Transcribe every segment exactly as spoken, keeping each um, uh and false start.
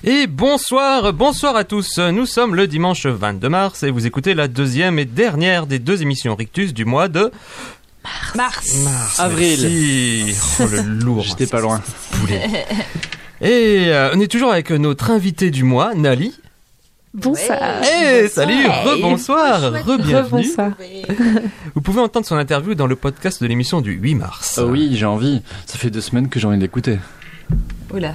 Et bonsoir, bonsoir à tous. Nous sommes le dimanche vingt-deux mars et vous écoutez la deuxième et dernière des deux émissions Rictus du mois de mars. Mars. mars Avril. Merci. Oh le lourd. J'étais pas loin. Et euh, on est toujours avec notre invité du mois, Nali. Bonsoir. Hey, salut, rebonsoir, re-bienvenue. Rebonsoir. Vous pouvez entendre son interview dans le podcast de l'émission du huit mars. Oh oui, j'ai envie. Ça fait deux semaines que j'ai envie d'écouter. Oula.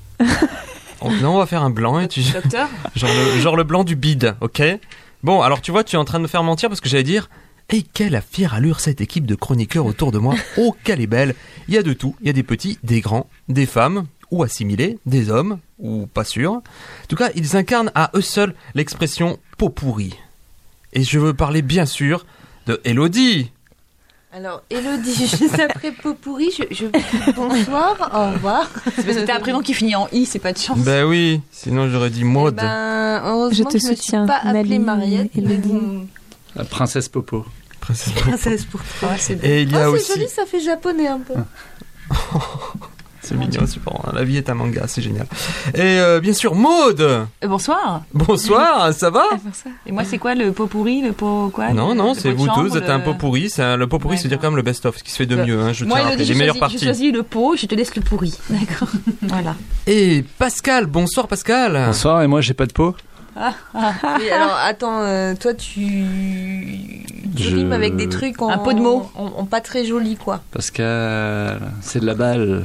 Oh, non, on va faire un blanc et tu... Docteur genre, le, genre le blanc du bide, ok? Bon, alors tu vois, tu es en train de me faire mentir parce que j'allais dire... Et quelle a fière allure cette équipe de chroniqueurs autour de moi. Oh, qu'elle est belle. Il y a de tout. Il y a des petits, des grands, des femmes, ou assimilés, des hommes, ou pas sûrs. En tout cas, ils incarnent à eux seuls l'expression pot pourri. Et je veux parler bien sûr de Elodie. Alors, Elodie, juste après pot pourri, je, je... bonsoir, au revoir. C'est parce que t'as un prénom qui finit en I, c'est pas de chance. Ben oui, sinon j'aurais dit Maud. Eh ben, heureusement Je te que je soutiens, me suis pas appelée Nali, Mariette. mais Elodie. bon. La princesse Popo. Princesse Princesse pour toi. Ah, c'est beau. Et il y a Oh, c'est aussi... joli, ça fait japonais un peu. C'est mignon, super. La vie est un manga, c'est génial. Et euh, bien sûr, Maud. Euh, bonsoir. Bonsoir, ça va? Et moi, c'est quoi le pot pourri, le pot quoi? Non, le, non, le c'est pot de vous chambre, tous, c'est le... un pot pourri. C'est un, le pot pourri, Ouais, c'est dire non. quand même le best-of, ce qui se fait de mieux. Hein, je tiens Moi, à rappeler Elodie, les j'ai meilleures choisi, parties. j'ai choisi le pot, je te laisse le pourri. D'accord. Voilà. Et Pascal, bonsoir Pascal. Bonsoir, et moi j'ai pas de peau. Ah, ah. Mais alors, attends, euh, toi, tu... tu Je- rimes avec des trucs en... Un pot de mots. En, en pas très joli, quoi. Pascal, c'est de la balle.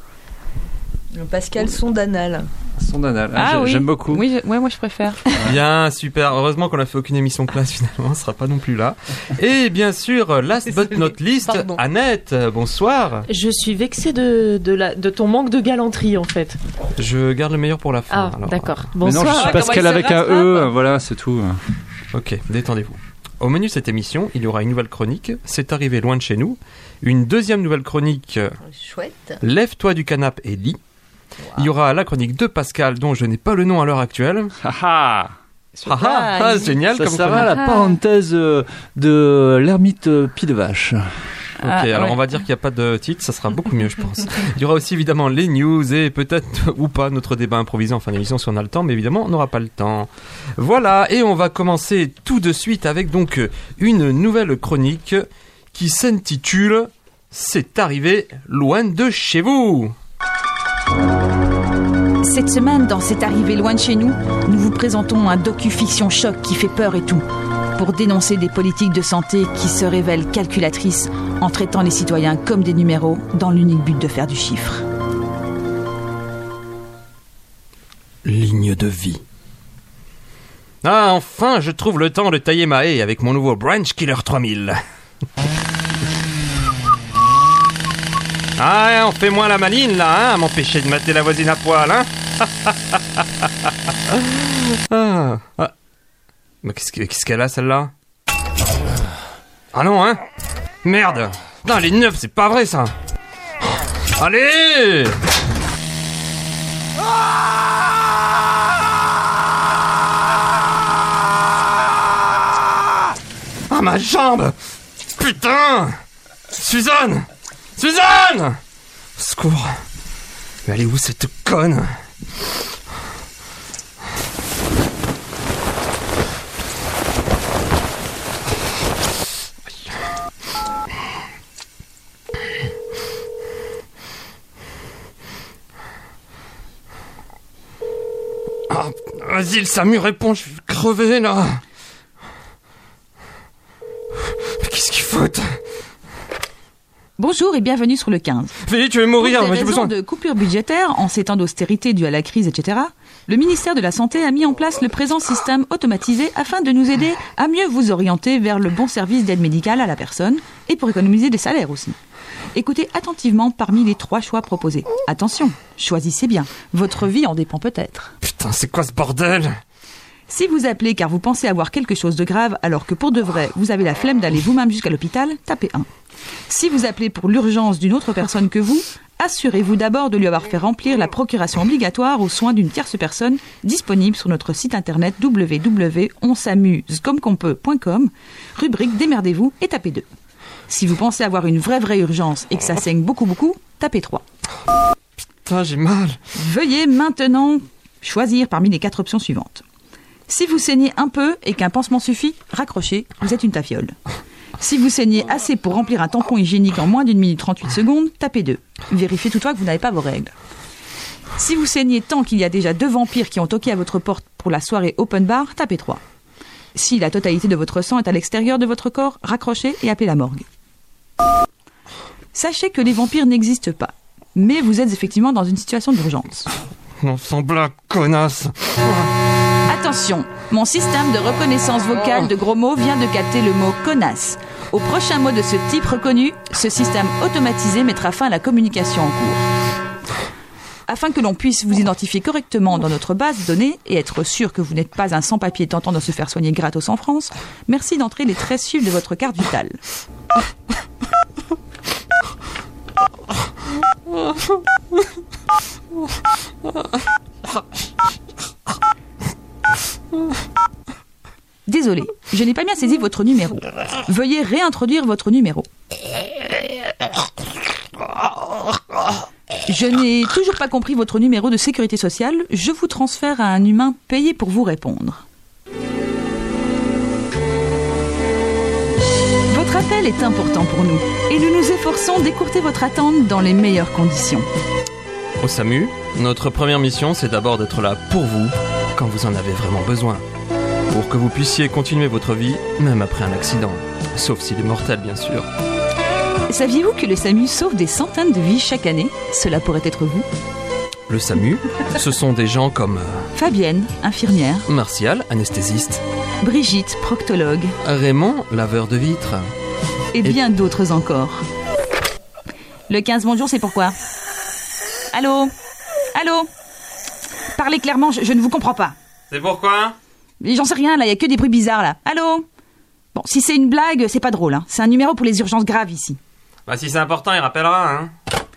Le Pascal Sondanal. Son anal. Ah J'ai- oui. J'aime beaucoup. Oui, je- ouais, moi je préfère. Bien, super. Heureusement qu'on a fait aucune émission classe finalement, on sera pas non plus là. Et bien sûr, last but not least, Pardon. Annette, bonsoir. Je suis vexée de, de, la, de ton manque de galanterie, en fait. Je garde le meilleur pour la fin. Ah, alors. d'accord. Mais non, je Bonsoir. suis Pascal comment il avec se un rattrape. E, voilà, c'est tout. Ok, détendez-vous. Au menu de cette émission, il y aura une nouvelle chronique, c'est arrivé loin de chez nous. Une deuxième nouvelle chronique, euh, Chouette. lève-toi du canapé et lis. Il y aura la chronique de Pascal, dont je n'ai pas le nom à l'heure actuelle. Haha. Ah ah, ah, génial Ça comme sera chronique. la parenthèse euh, de l'ermite euh, Pie de Vache. Ok, Ah, alors ouais. on va dire qu'il n'y a pas de titre, ça sera beaucoup mieux, je pense. Il y aura aussi évidemment les news et peut-être ou pas notre débat improvisé en fin d'émission si on a le temps, mais évidemment on n'aura pas le temps. Voilà, et on va commencer tout de suite avec donc une nouvelle chronique qui s'intitule « C'est arrivé loin de chez vous ». Cette semaine, dans C'est arrivé loin de chez nous, nous vous présentons un docu-fiction choc qui fait peur et tout, pour dénoncer des politiques de santé qui se révèlent calculatrices en traitant les citoyens comme des numéros dans l'unique but de faire du chiffre. Ligne de vie. Ah, enfin, je trouve le temps de tailler ma haie avec mon nouveau Branch Killer trois mille. Ah, on fait moins la maline, là, hein, à m'empêcher de mater la voisine à poil, hein. ah, ah. Mais qu'est-ce que- qu'est-ce qu'elle a, celle-là? Ah non, hein. Merde. Non, elle est neuve, c'est pas vrai, ça. Allez. Ah, ma jambe! Putain! Suzanne! Suzanne! Au secours! Mais elle est où cette conne? Ah, vas-y, le Samu, réponds, je vais crever là! Mais qu'est-ce qu'il faut? Bonjour et bienvenue sur le quinze. Félix, tu veux mourir, Pour moi des j'ai raisons besoin. de coupure budgétaire, en ces temps d'austérité due à la crise, et cetera, le ministère de la Santé a mis en place le présent système automatisé afin de nous aider à mieux vous orienter vers le bon service d'aide médicale à la personne et pour économiser des salaires aussi. Écoutez attentivement parmi les trois choix proposés. Attention, choisissez bien. Votre vie en dépend peut-être. Putain, c'est quoi ce bordel? Si vous appelez car vous pensez avoir quelque chose de grave alors que pour de vrai vous avez la flemme d'aller vous-même jusqu'à l'hôpital, tapez un. Si vous appelez pour l'urgence d'une autre personne que vous, assurez-vous d'abord de lui avoir fait remplir la procuration obligatoire aux soins d'une tierce personne disponible sur notre site internet w w w point on s'amuse comme qu'on peut point com, rubrique démerdez-vous et tapez deux. Si vous pensez avoir une vraie vraie urgence et que ça saigne beaucoup beaucoup, tapez trois. Putain, j'ai mal. Veuillez maintenant Choisir parmi les quatre options suivantes. Si vous saignez un peu et qu'un pansement suffit, raccrochez, vous êtes une tafiole. Si vous saignez assez pour remplir un tampon hygiénique en moins d'une minute trente-huit secondes, tapez deux. Vérifiez toutefois que vous n'avez pas vos règles. Si vous saignez tant qu'il y a déjà deux vampires qui ont toqué à votre porte pour la soirée open bar, tapez trois. Si la totalité de votre sang est à l'extérieur de votre corps, raccrochez et appelez la morgue. Sachez que les vampires n'existent pas, mais vous êtes effectivement dans une situation d'urgence. On semble connasse. Attention, mon système de reconnaissance vocale de gros mots vient de capter le mot connasse. Au prochain mot de ce type reconnu, ce système automatisé mettra fin à la communication en cours. Afin que l'on puisse vous identifier correctement dans notre base de données et être sûr que vous n'êtes pas un sans-papier tentant de se faire soigner gratos en France, merci d'entrer les treize chiffres de votre carte vitale. Désolé, je n'ai pas bien saisi votre numéro. Veuillez réintroduire votre numéro. Je n'ai toujours pas compris votre numéro de sécurité sociale. Je vous transfère à un humain payé pour vous répondre. Votre appel est important pour nous et nous nous efforçons d'écourter votre attente dans les meilleures conditions. Au SAMU, notre première mission, c'est d'abord d'être là pour vous quand vous en avez vraiment besoin. Pour que vous puissiez continuer votre vie, même après un accident. Sauf s'il est mortel, bien sûr. Saviez-vous que le SAMU sauve des centaines de vies chaque année ? Cela pourrait être vous. Le SAMU, ce sont des gens comme... euh, Fabienne, infirmière. Martial, anesthésiste. Brigitte, proctologue. Raymond, laveur de vitres. Et bien d'autres encore. Le quinze, bonjour, c'est pourquoi ? Allô ? Allô ? Parlez clairement, je, je ne vous comprends pas. C'est pourquoi ? Mais j'en sais rien, là, il y a que des bruits bizarres, là. Allô ? Bon, si c'est une blague, c'est pas drôle, hein. C'est un numéro pour les urgences graves, ici. Bah si c'est important, il rappellera, hein.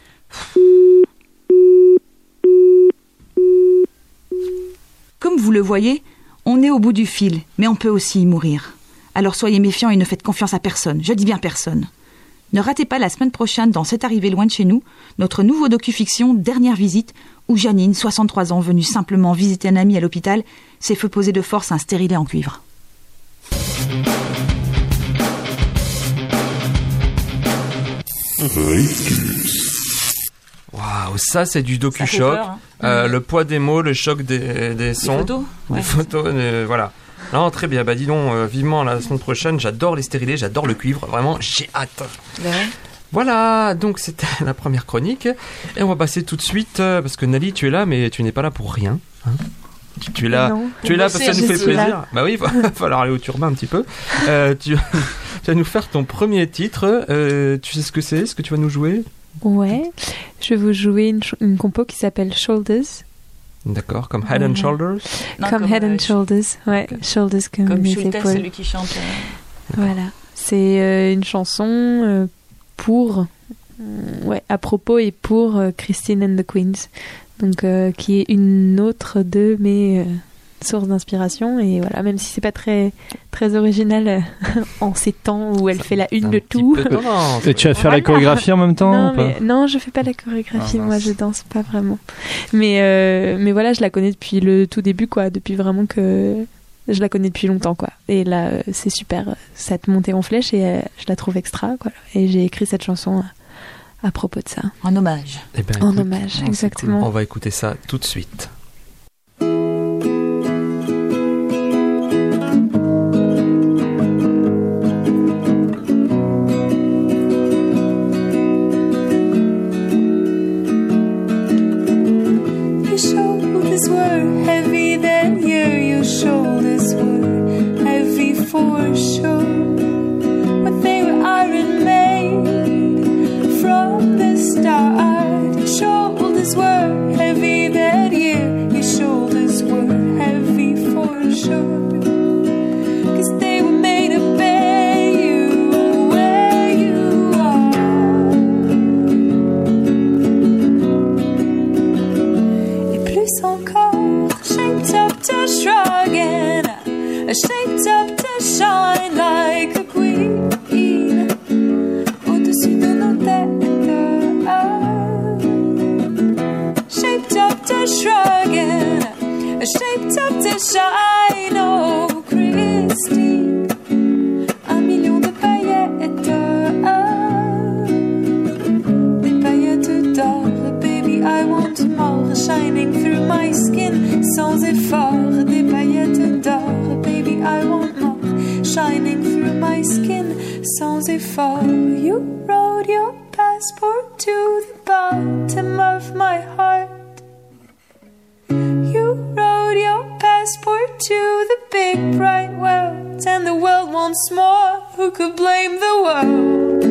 Comme vous le voyez, on est au bout du fil, mais on peut aussi y mourir. Alors soyez méfiants et ne faites confiance à personne. Je dis bien personne. Ne ratez pas la semaine prochaine dans C'est arrivé loin de chez nous, notre nouveau docu-fiction Dernière visite, où Janine, soixante-trois ans, venue simplement visiter un ami à l'hôpital, s'est fait poser de force un stérilet en cuivre. Waouh, ça c'est du Ça fait docu-choc. peur, hein. Euh, le poids des mots, le choc des, des sons. Des photos Des Ouais. photos, euh, voilà. Non, très bien. Bah dis donc, euh, vivement la semaine prochaine. J'adore les stérilés, j'adore le cuivre. Vraiment, j'ai hâte. Voilà, donc c'était la première chronique. Et on va passer tout de suite, euh, parce que Nali, tu es là, mais tu n'es pas là pour rien. Hein. Tu, tu es là, Non. tu es là parce que ça Je nous fait suis plaisir. là. Bah oui, il va, va falloir aller au turbin un petit peu. Euh, tu, tu vas nous faire ton premier titre. Euh, tu sais ce que c'est, ce que tu vas nous jouer? Ouais, je vais vous jouer une, ch- une compo qui s'appelle Shoulders. D'accord, comme Head and Voilà. Shoulders. Non, comme, Head euh, and Shoulders. Ouais, Ok. Shoulders comme, Comme les Schultes, épaules. celui qui chante. euh, Voilà. C'est euh, une chanson euh, pour, euh, ouais, à propos et pour euh, Christine and the Queens. Donc, euh, qui est une autre de mes euh, sources d'inspiration. Et voilà, même si c'est pas très, très original euh, en ces temps où elle fait la une Un de petit tout. peu de danse. Et tu vas faire Voilà. la chorégraphie en même temps Non, ou pas mais, non, je fais pas la chorégraphie, Ah, moi mince. je danse pas vraiment. Mais, euh, mais voilà, je la connais depuis le tout début, quoi. Depuis vraiment que je la connais depuis longtemps, quoi. Et là, euh, c'est super, cette montée en flèche et euh, je la trouve extra, quoi. Et j'ai écrit cette chanson à, à propos de ça. En hommage. Eh ben, En écoute, hommage, c'est exactement. on va écouter ça tout de suite. Your shoulders were heavy that year. Your shoulders were heavy for sure. But they were iron made from the start. Your shoulders were heavy that year. Your shoulders were heavy for sure. 'Cause they were made to bear you where you are. Et plus encore, shaped up to shrug and shaped up to shine like a queen au-dessus de nos têtes. Shaped up to shrug and shaped up to shine. Oh, Christine, un million de paillettes, ah, des paillettes d'or. Baby, I want more, shining through my skin, sans effort. Des paillettes d'or. Baby, I want more, shining through my skin, sans effort. You wrote your passport to the bottom of my heart. You wrote your passport to the big bright world, and the world wants more. Who could blame the world?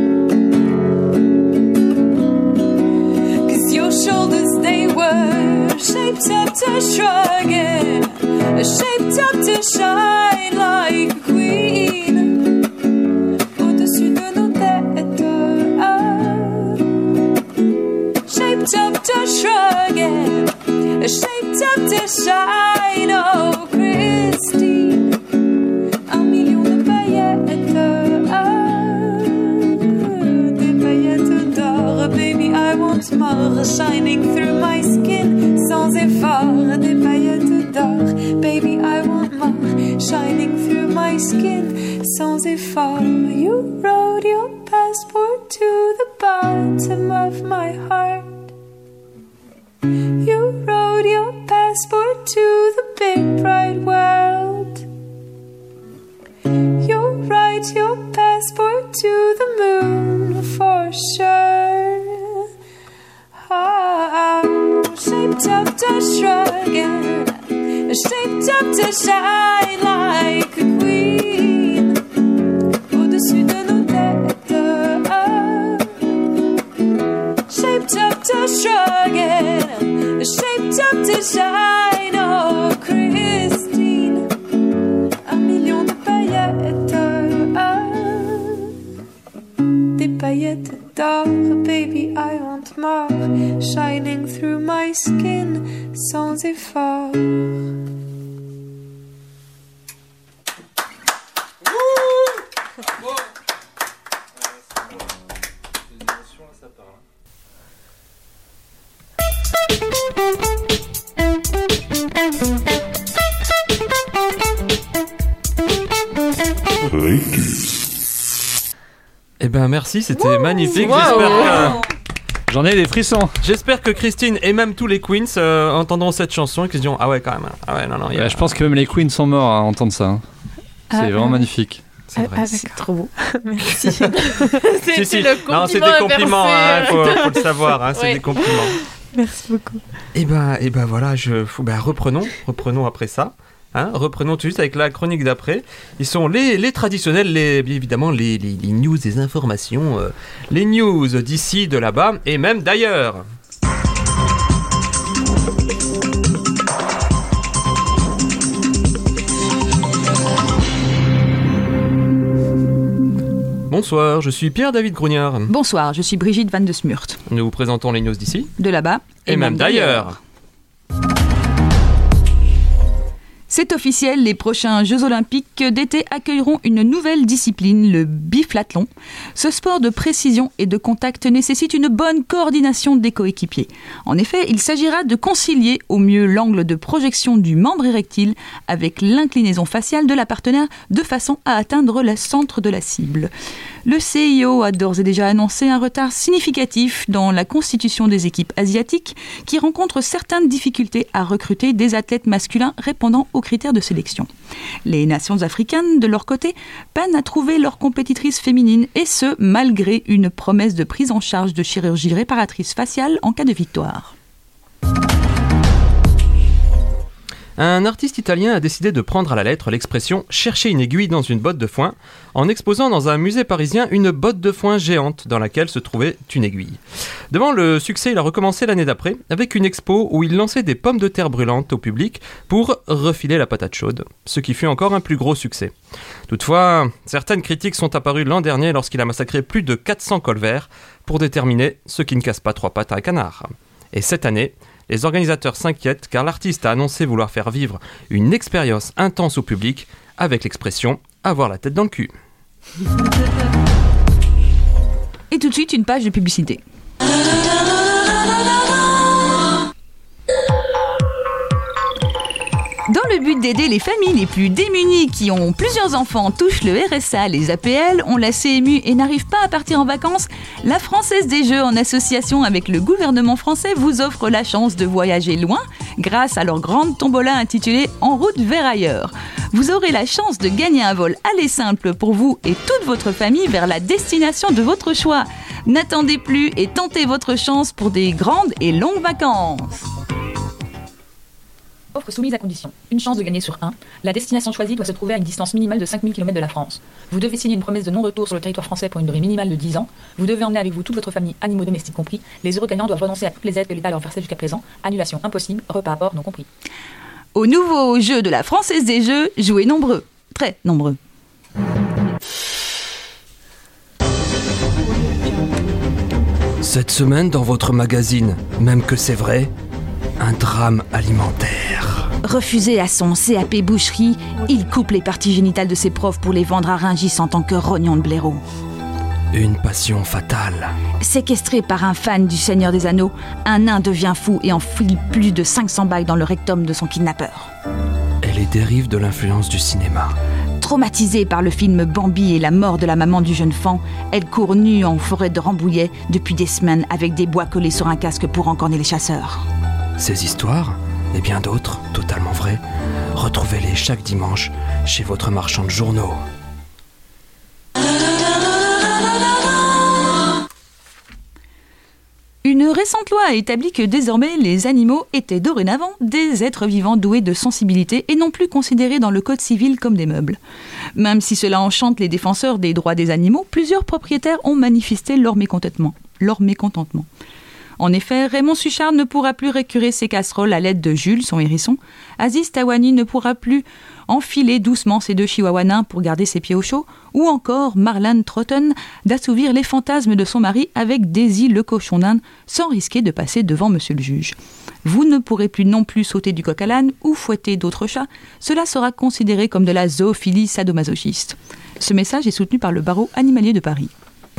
'Cause your shoulders, they were shaped up to shrug it, shaped up to shine like a queen au-dessus de nos têtes, ah, shaped up to shrug it, shaped up to shine. Oh, Christine, un million de paillettes, ah, des paillettes d'or. Baby, I want more, shining through my skin, sans effort. Des paillettes d'or. Baby, I want more, shining through my skin, sans effort. You wrote your passport to the bottom of my heart. You wrote your passport to the big bright world. You write your passport to the moon for sure. Oh, shaped up to shrug it, shaped up to shine like a queen au-dessus de nos têtes, ah, shaped up to shrug it, shaped up to shine. Oh, Christine, un million de paillettes, ah, des paillettes d'or. Baby, I want more, shining through my skin, sans effort. Eh ben merci, c'était Wouh, magnifique. wow. J'espère que... J'en ai des frissons. J'espère que Christine et même tous les Queens euh, entendront cette chanson et qu'ils se diront ah ouais quand même. Ah ouais non non. Y a... Ouais, je pense que même les Queens sont morts à entendre ça. Hein. C'est Ah, vraiment ah. magnifique. C'est vrai. Ah, C'est trop beau. Merci. C'était Si, si. le compliment Non, c'est des compliments, hein, inversé. faut, faut le savoir, hein, c'est Ouais. des compliments. Merci beaucoup. Et ben, et ben voilà, je, faut, ben reprenons, reprenons après ça. Hein, reprenons tout de suite avec la chronique d'après. Ils sont les, les traditionnels, les, bien évidemment les, les, les news, les informations, euh, les news d'ici, de là-bas et même d'ailleurs. Bonsoir, je suis Pierre-David Grognard. Bonsoir, je suis Brigitte Van de Smurt. Nous vous présentons les news d'ici De là-bas et, même d'ailleurs. C'est officiel, les prochains Jeux Olympiques d'été accueilleront une nouvelle discipline, le biathlon. Ce sport de précision et de contact nécessite une bonne coordination des coéquipiers. En effet, il s'agira de concilier au mieux l'angle de projection du membre érectile avec l'inclinaison faciale de la partenaire de façon à atteindre le centre de la cible. Le C I O a d'ores et déjà annoncé un retard significatif dans la constitution des équipes asiatiques qui rencontrent certaines difficultés à recruter des athlètes masculins répondant aux critères de sélection. Les nations africaines, de leur côté, peinent à trouver leurs compétitrices féminines et ce, malgré une promesse de prise en charge de chirurgie réparatrice faciale en cas de victoire. Un artiste italien a décidé de prendre à la lettre l'expression « chercher une aiguille dans une botte de foin » en exposant dans un musée parisien une botte de foin géante dans laquelle se trouvait une aiguille. Devant le succès, il a recommencé l'année d'après avec une expo où il lançait des pommes de terre brûlantes au public pour refiler la patate chaude, ce qui fut encore un plus gros succès. Toutefois, certaines critiques sont apparues l'an dernier lorsqu'il a massacré plus de quatre cents colverts pour déterminer ce qui ne casse pas trois pattes à un canard. Et cette année, les organisateurs s'inquiètent car l'artiste a annoncé vouloir faire vivre une expérience intense au public avec l'expression « avoir la tête dans le cul ». Et tout de suite, une page de publicité. le but d'aider les familles les plus démunies qui ont plusieurs enfants, touchent le R S A, les A P L, ont la C M U et n'arrivent pas à partir en vacances, la Française des Jeux, en association avec le gouvernement français, vous offre la chance de voyager loin grâce à leur grande tombola intitulée « En route vers ailleurs ». Vous aurez la chance de gagner un vol aller simple pour vous et toute votre famille vers la destination de votre choix. N'attendez plus et tentez votre chance pour des grandes et longues vacances. Offre soumise à condition. Une chance de gagner sur un. La destination choisie doit se trouver à une distance minimale de cinq mille kilomètres de la France. Vous devez signer une promesse de non-retour sur le territoire français pour une durée minimale de dix ans. Vous devez emmener avec vous toute votre famille, animaux domestiques compris. Les heureux gagnants doivent renoncer à toutes les aides que l'État leur versait jusqu'à présent. Annulation impossible, repas à bord non compris. Au nouveau jeu de la Française des Jeux, jouez nombreux. Très nombreux. Cette semaine dans votre magazine, même que c'est vrai, un drame alimentaire. Refusé à son C A P boucherie, il coupe les parties génitales de ses profs pour les vendre à Rungis en tant que rognon de blaireau. Une passion fatale. Séquestré par un fan du Seigneur des Anneaux, un nain devient fou et enfile plus de cinq cents balles dans le rectum de son kidnappeur. Et les dérives de l'influence du cinéma. Traumatisée par le film Bambi et la mort de la maman du jeune fan, elle court nue en forêt de Rambouillet depuis des semaines avec des bois collés sur un casque pour encorner les chasseurs. Ces histoires, et bien d'autres, totalement vraies, retrouvez-les chaque dimanche chez votre marchand de journaux. Une récente loi a établi que désormais les animaux étaient dorénavant des êtres vivants doués de sensibilité et non plus considérés dans le code civil comme des meubles. Même si cela enchante les défenseurs des droits des animaux, plusieurs propriétaires ont manifesté leur mécontentement. Leur mécontentement. En effet, Raymond Suchard ne pourra plus récurer ses casseroles à l'aide de Jules, son hérisson. Aziz Tawani ne pourra plus enfiler doucement ses deux chihuahuas nains pour garder ses pieds au chaud. Ou encore Marlane Trotton d'assouvir les fantasmes de son mari avec Daisy le cochon d'Inde sans risquer de passer devant monsieur le juge. Vous ne pourrez plus non plus sauter du coq à l'âne ou fouetter d'autres chats. Cela sera considéré comme de la zoophilie sadomasochiste. Ce message est soutenu par le barreau animalier de Paris.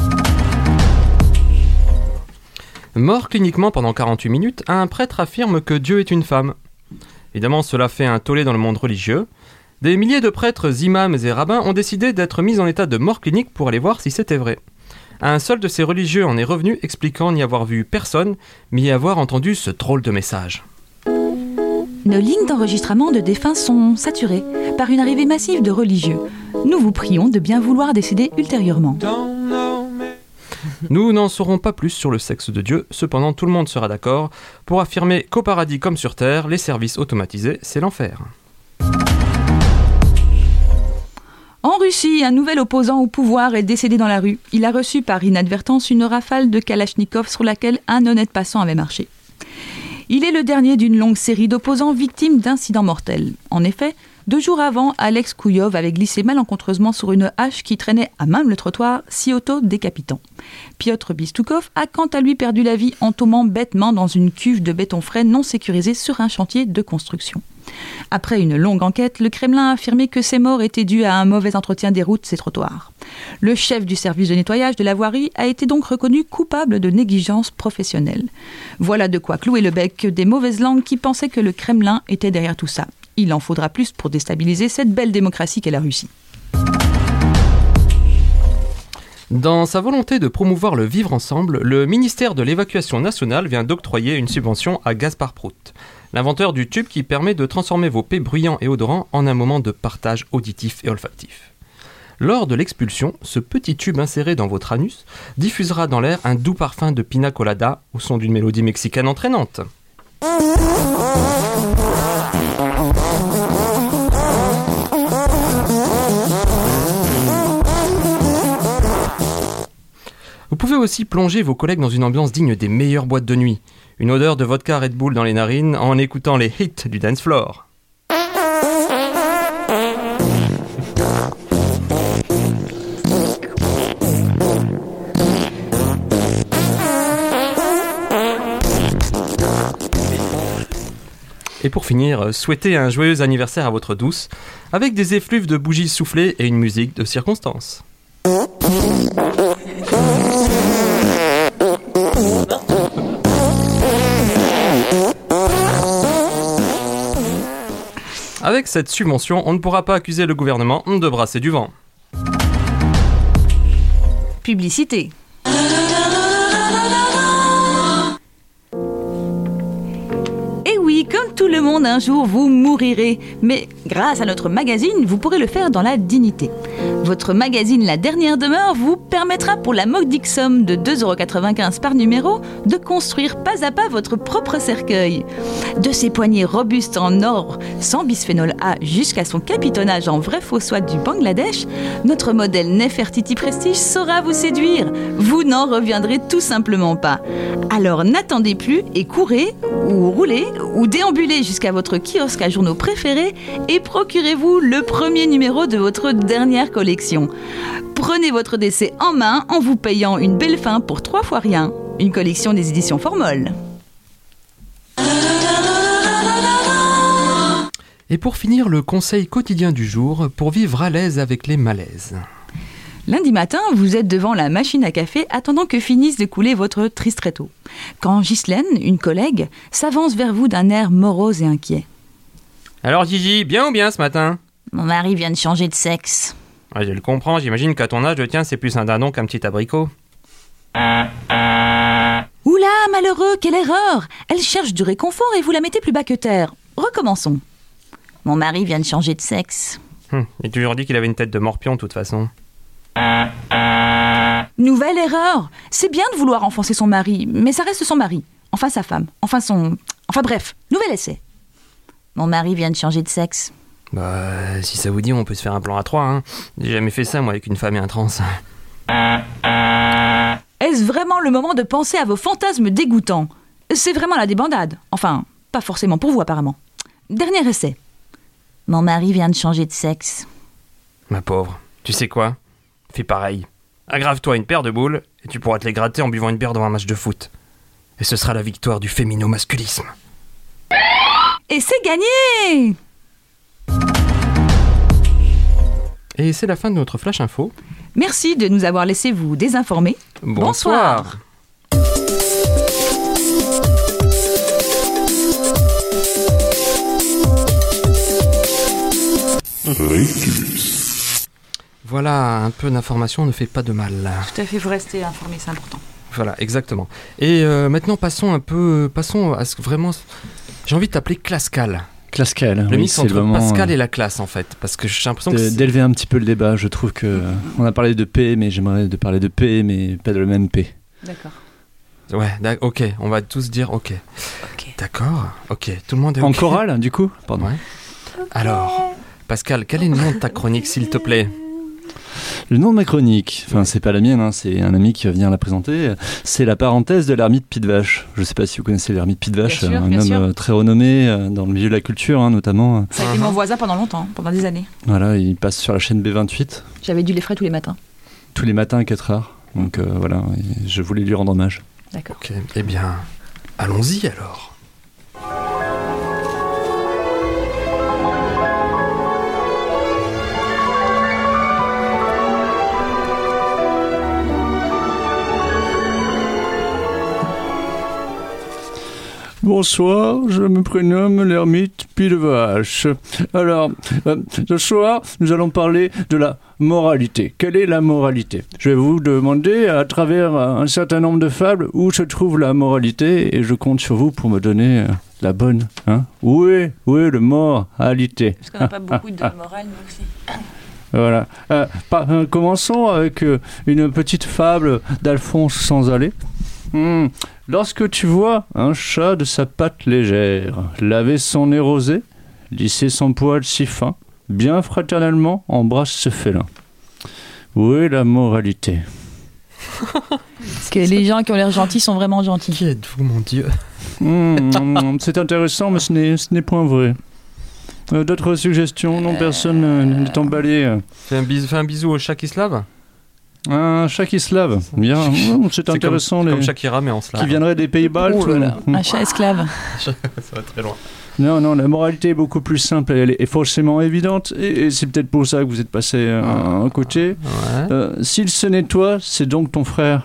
Mort cliniquement pendant quarante-huit minutes, un prêtre affirme que Dieu est une femme. Évidemment, cela fait un tollé dans le monde religieux. Des milliers de prêtres, imams et rabbins ont décidé d'être mis en état de mort clinique pour aller voir si c'était vrai. Un seul de ces religieux en est revenu expliquant n'y avoir vu personne, mais y avoir entendu ce drôle de message. Nos lignes d'enregistrement de défunts sont saturées par une arrivée massive de religieux. Nous vous prions de bien vouloir décéder ultérieurement. Nous n'en saurons pas plus sur le sexe de Dieu, cependant tout le monde sera d'accord pour affirmer qu'au paradis comme sur terre, les services automatisés, c'est l'enfer. En Russie, un nouvel opposant au pouvoir est décédé dans la rue. Il a reçu par inadvertance une rafale de Kalachnikov sur laquelle un honnête passant avait marché. Il est le dernier d'une longue série d'opposants victimes d'incidents mortels. En effet, deux jours avant, Alex Kouyov avait glissé malencontreusement sur une hache qui traînait à même le trottoir, si auto-décapitant. Piotr Bistoukov a quant à lui perdu la vie en tombant bêtement dans une cuve de béton frais non sécurisée sur un chantier de construction. Après une longue enquête, le Kremlin a affirmé que ces morts étaient dues à un mauvais entretien des routes et trottoirs. Le chef du service de nettoyage de la voirie a été donc reconnu coupable de négligence professionnelle. Voilà de quoi clouer le bec des mauvaises langues qui pensaient que le Kremlin était derrière tout ça. Il en faudra plus pour déstabiliser cette belle démocratie qu'est la Russie. Dans sa volonté de promouvoir le vivre ensemble, le ministère de l'Évacuation nationale vient d'octroyer une subvention à Gaspard Prout, l'inventeur du tube qui permet de transformer vos pets bruyants et odorants en un moment de partage auditif et olfactif. Lors de l'expulsion, ce petit tube inséré dans votre anus diffusera dans l'air un doux parfum de pina colada au son d'une mélodie mexicaine entraînante. Vous pouvez aussi plonger vos collègues dans une ambiance digne des meilleures boîtes de nuit. Une odeur de vodka Red Bull dans les narines en écoutant les hits du dance floor. Et pour finir, souhaitez un joyeux anniversaire à votre douce, avec des effluves de bougies soufflées et une musique de circonstance. avec cette subvention, on ne pourra pas accuser le gouvernement de brasser du vent. Publicité. Et oui, comme tout le monde, un jour vous mourirez. Mais grâce à notre magazine, vous pourrez le faire dans la dignité. Votre magazine La Dernière Demeure vous permettra pour la modique somme de deux euros quatre-vingt-quinze par numéro de construire pas à pas votre propre cercueil. De ses poignées robustes en or sans bisphénol A jusqu'à son capitonnage en vrai faux soie du Bangladesh, notre modèle Nefertiti Prestige saura vous séduire. Vous n'en reviendrez tout simplement pas. Alors n'attendez plus et courez, ou roulez, ou déambulez jusqu'à votre kiosque à journaux préféré et procurez-vous le premier numéro de votre dernière collection. Prenez votre décès en main en vous payant une belle fin pour trois fois rien. Une collection des éditions Formol. Et pour finir, le conseil quotidien du jour pour vivre à l'aise avec les malaises. Lundi matin, vous êtes devant la machine à café attendant que finisse de couler votre tristretto. Quand Ghislaine, une collègue, s'avance vers vous d'un air morose et inquiet. Alors Gigi, bien ou bien ce matin? Mon mari vient de changer de sexe. Ouais, je le comprends, j'imagine qu'à ton âge, le tien, c'est plus un dindon qu'un petit abricot. Oula, malheureux, quelle erreur! Elle cherche du réconfort et vous la mettez plus bas que terre. Recommençons. Mon mari vient de changer de sexe. Hum, il a toujours dit qu'il avait une tête de morpion de toute façon. Nouvelle erreur. C'est bien de vouloir enfoncer son mari, mais ça reste son mari. Enfin sa femme. Enfin son... Enfin bref, nouvel essai. Mon mari vient de changer de sexe. Bah, si ça vous dit, on peut se faire un plan à trois, hein. J'ai jamais fait ça, moi, avec une femme et un trans. Est-ce vraiment le moment de penser à vos fantasmes dégoûtants? C'est vraiment la débandade. Enfin, pas forcément pour vous, apparemment. Dernier essai. Mon mari vient de changer de sexe. Ma pauvre, tu sais quoi? Fais pareil. Aggrave-toi une paire de boules, et tu pourras te les gratter en buvant une bière devant un match de foot. Et ce sera la victoire du fémino-masculisme. Et c'est gagné! Et c'est la fin de notre Flash Info. Merci de nous avoir laissé vous désinformer. Bonsoir. Voilà, un peu d'information ne fait pas de mal. Tout à fait, il faut rester informé, c'est important. Voilà, exactement. Et euh, maintenant, passons un peu, passons à ce que vraiment, j'ai envie de t'appeler Clascal. Clascal. Le oui, mix c'est entre le moment, Pascal euh, et la classe, en fait, parce que j'ai l'impression de- que c'est... d'élever un petit peu le débat. Je trouve que on a parlé de P, mais j'aimerais de parler de P, mais pas de le même P. D'accord. Ouais, d'ac- ok, on va tous dire ok. Ok. D'accord, ok, tout le monde est En ok. chorale, du coup. Pardon. Ouais. Alors, Pascal, quel est le nom de ta chronique, s'il te plaît? Le nom de ma chronique, enfin c'est pas la mienne, hein, c'est un ami qui va venir la présenter, c'est la parenthèse de l'ermite Pied de Vache. Je sais pas si vous connaissez l'ermite Pied de Vache, Bien sûr, un bien homme sûr. euh, très renommé euh, dans le milieu de la culture, hein, notamment. Ça a été mon voisin pendant longtemps, pendant des années. Voilà, il passe sur la chaîne B vingt-huit J'avais du lait frais tous les matins. tous les matins à quatre heures. Donc euh, voilà, et je voulais lui rendre hommage. D'accord. Ok, eh bien, allons-y alors. Bonsoir, je me prénomme l'ermite Pied de Vache. Alors, euh, ce soir, nous allons parler de la moralité. Quelle est la moralité? Je vais vous demander, à travers un certain nombre de fables, où se trouve la moralité, et je compte sur vous pour me donner euh, la bonne. Hein? Où est, où est le moralité? Parce qu'on n'a pas beaucoup de morale, nous aussi. Voilà. Euh, par- euh, commençons avec euh, une petite fable d'Alphonse sans aller. Hmm. Lorsque tu vois un chat de sa patte légère laver son nez rosé, lisser son poil si fin, bien fraternellement embrasse ce félin. Où est la moralité? Parce que les gens qui ont l'air gentils sont vraiment gentils. Qui êtes-vous, mon Dieu? Hmm, c'est intéressant, mais ce n'est, ce n'est point vrai. Euh, d'autres suggestions? Non, personne euh, n'est emballé. Fais un bisou, fais un bisou au chat qui se lave. Un chat qui se lave. Bien, hmm, c'est C'est intéressant. comme, les... comme Shakira, mais on se lave. Qui viendrait des Pays-Bas. Oh tout. là là, Hmm. un chat esclave. Ça va très loin. Non, non, la moralité est beaucoup plus simple, elle est forcément évidente, et, et c'est peut-être pour ça que vous êtes passé à un côté. Ouais. Euh, S'il se nettoie, c'est donc ton frère.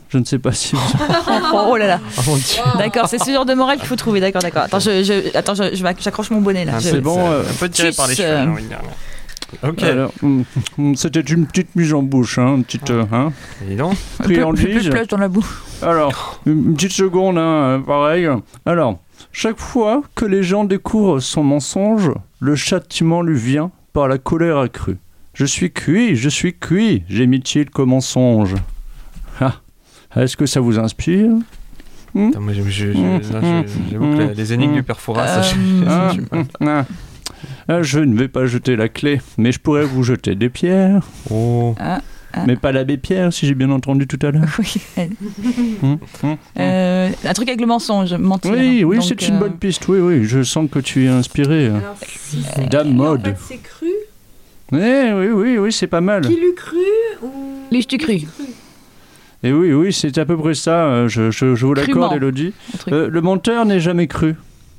Je ne sais pas si vous... Oh, oh là là. Oh mon Dieu. D'accord, c'est ce genre de morale qu'il faut trouver. D'accord, d'accord. Attends, je, je, attends, je, je m'ac- j'accroche mon bonnet là. Ah, Je- c'est bon, euh, Un peu tiré Tus, par les cheveux. euh, j'ai envie de dire. Ok. Alors, hum, hum, c'était une petite mise en bouche, hein, une petite euh, hein, Et donc Un peu- un peu friandise. de plage dans la bouche. Alors, une petite seconde, hein, euh, pareil. Alors, chaque fois que les gens découvrent son mensonge, le châtiment lui vient par la colère accrue. Je suis cuit, je suis cuit, gémit-il comme mensonge. Ah, est-ce que ça vous inspire? Attends, moi, je- je- je- là, je- j'avoue que les- les énigmes du père Fouras, ça, j'ai- Ah, j'ai du mal. ah, ah, je ne vais pas jeter la clé, mais je pourrais vous jeter des pierres. Oh. Ah, ah. Mais pas l'abbé Pierre, si j'ai bien entendu tout à l'heure. Oui. Hum, hum. Euh, un truc avec le mensonge, mentir. Oui, oui, Donc, c'est euh, une bonne piste. Oui, oui, je sens que tu es inspiré. Alors, si c'est Dame cru, mode. En fait, c'est cru. Oui, oui, oui, oui, c'est pas mal. Qui l'eût cru ou... Lis-tu cru? Et oui, oui, c'est à peu près ça. euh, Je, je, je vous l'accorde, Crûment. Elodie. Un truc. Euh, le menteur n'est jamais cru.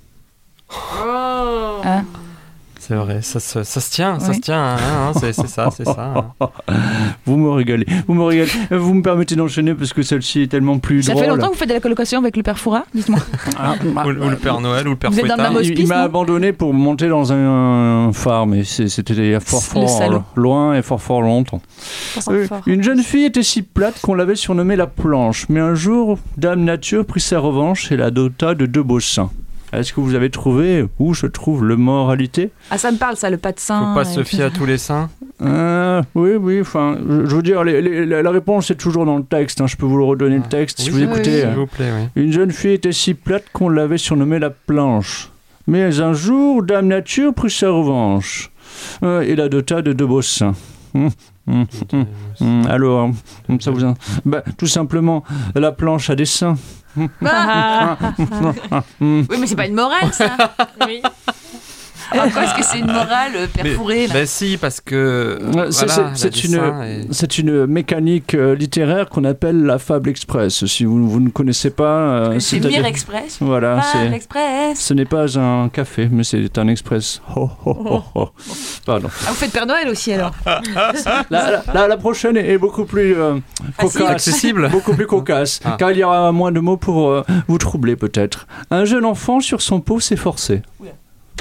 Oh. Hein C'est vrai, ça, se- ça se tient, ça Oui. se tient, hein, hein, c'est c'est ça, c'est ça. hein. Vous me régalez. Vous me régalez. Euh, Vous me permettez d'enchaîner parce que celle-ci est tellement plus Ça drôle. fait longtemps que vous faites de la colocation avec le père Fouras? Dites-moi. Ah, ah, Ou, ou le Père Noël, ou le Père Vous êtes dans le Fouettard. même il, hospice, il m'a non abandonné pour monter dans un, un phare, mais c'est- c'était fort, Le fort salaud. loin et fort, fort longtemps. Euh, une jeune fille était si plate qu'on l'avait surnommée la planche. Mais un jour, Dame Nature prit sa revanche et la dota de deux beaux seins. Est-ce que vous avez trouvé où se trouve le moralité? Ah, ça me parle, ça, le pas de sein. Faut pas et se tout fier ça. à tous les saints. Euh, oui, oui, enfin, je, je veux dire, les- les- la, la réponse est toujours dans le texte. hein, je peux vous le redonner le texte si Oui, vous oui, écoutez. S'il euh. vous plaît, oui. Une jeune fille était si plate qu'on l'avait surnommée la planche. Mais un jour, Dame Nature prit sa revanche euh, et la dota de deux beaux seins. Hum, hum, hum, hum. Alors, hum, ça vous a... bah, tout simplement, la planche a des seins. Ah, Hum. oui, mais c'est pas une morale, ça. Oui. Pourquoi est-ce que c'est une morale euh, Mais- perforée là Ben si, parce que Ouais, c'est- voilà, c'est- elle a c'est des une- seins et- C'est une mécanique euh, littéraire qu'on appelle la fable express. Si vous, vous ne connaissez pas, euh, C'est c'est-à-dire- Mir Express. Voilà, Ah, c'est. l'Express. Ce n'est pas un café, mais c'est un express. Oh, oh, oh, oh. Pardon. Ah, vous faites Père Noël aussi alors. La, la- la- la prochaine est beaucoup plus euh, Facile. cocasse. accessible. Beaucoup plus cocasse, Ah. car il y aura moins de mots pour euh, vous troubler peut-être. Un jeune enfant sur son pot s'est forcé. Oula.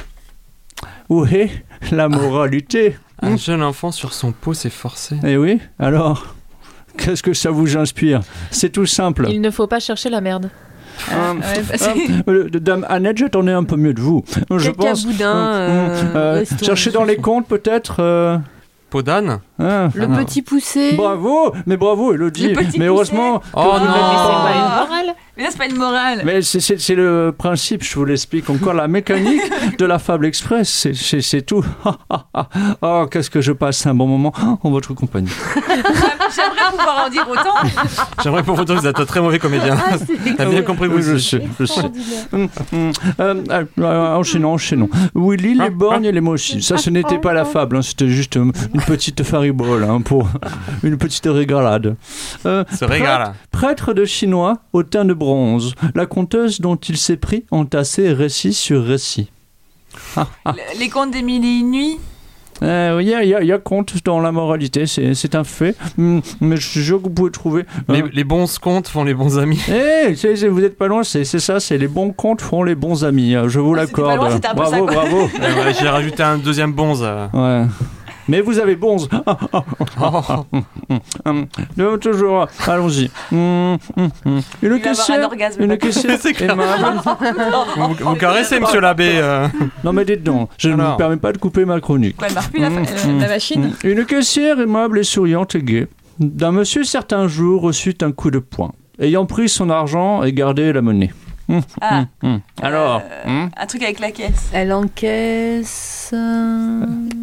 Où est la moralité? Un jeune enfant sur son pot s'est forcé. Eh oui, alors, qu'est-ce que ça vous inspire? C'est tout simple. Il ne faut pas chercher la merde. Euh, Ouais, bah, euh, c'est- euh, Dame Annette, j'attendais un peu mieux de vous. Je Caca pense. boudin, euh, euh, euh, restons- cherchez dans les contes peut-être. euh, Pot d'âne. hein. Le Ah non. petit poussé. Bravo, mais bravo Elodie. Le petit Mais heureusement. Oh que vous non. l'avez- Mais c'est pas Oh. une morale. Mais là, c'est pas une morale. Mais c'est- c'est c'est le principe, je vous l'explique encore, la mécanique de la fable express, c'est- c'est c'est tout. Oh, qu'est-ce que je passe un bon moment en votre compagnie. J'aimerais pouvoir en dire autant. J'aimerais pour vous dire que vous êtes un très mauvais comédien. T'as bien compris vous Je aussi. sais, je sais. Hum, hum. Euh, euh, euh, enchaînons, enchaînons. Willy, les borgnes et les mochis. Ça, ce n'était pas la fable, hein, c'était juste euh, une petite faribole hein, pour une petite régalade. Euh, Se régale. Prêtre de chinois au teint de bronze, la conteuse dont il s'est pris entassé récit sur récit. Le- Les contes des mille et une nuits. Euh, Il y, a- il y a- il y a compte dans la moralité, c'est c'est un fait, Hum, mais je suis sûr que vous pouvez trouver. Les, hein. les bons comptes font les bons amis. Eh, c'est- c'est- vous n'êtes pas loin, c'est c'est ça, c'est les bons comptes font les bons amis, hein, je vous Ah, c'était pas l'accorde. loin, c'était un peu Bravo, ça, quoi. bravo. Euh, ouais, J'ai rajouté un deuxième bonze. euh. Ouais. Mais vous avez bonze. Oh. Hum, euh, toujours, allons-y. Hum, hum, hum. Une Il va avoir un caissière, orgasme. une caissière C'est clair. aimable. Vous, vous caressez, monsieur l'abbé. euh. Non mais dites donc, je ne Alors. me permets pas de couper ma chronique. Quoi, elle marche plus la, Mmh, fa- mmh. la machine. Une caissière aimable et souriante et gaie, d'un monsieur certain jour reçut un coup de poing, ayant pris son argent et gardé la monnaie. Hum, Ah. hum, hum. Alors, Euh, hum, Un truc avec la caisse. Elle encaisse. euh,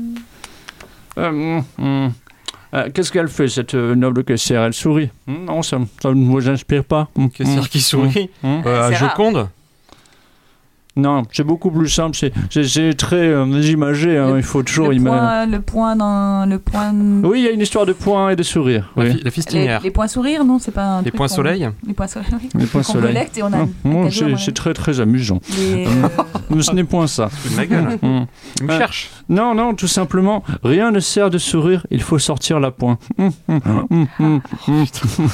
euh, hum, hum. Euh, qu'est-ce qu'elle fait cette euh, noble caissière? Elle sourit. Hum, non, ça, ça ne vous inspire pas. Hum, Caissière hum, qui sourit. hum. Euh, C'est rare. Joconde. Non, c'est beaucoup plus simple. C'est, c'est, c'est très euh, imagé. Hein. Le- Il faut toujours le, imaginer. point, le point dans le point. Oui, il y a une histoire de points et de sourires. La, Oui. fi- la Les, fistinière. les points sourires, non, c'est pas un Les truc points qu'on- soleil. Les points soleil. Oui. Les points Qu'on soleil. collecte et on a. Ah, un bon, cadeau, à c'est, mon c'est avis. très très amusant. Les, euh, Mais ce n'est point ça. De ma gueule. Hum. Il me Ah. cherche. Non, non, tout simplement, rien ne sert de sourire, il faut sortir la pointe. Hum, hum, hum, hum, hum.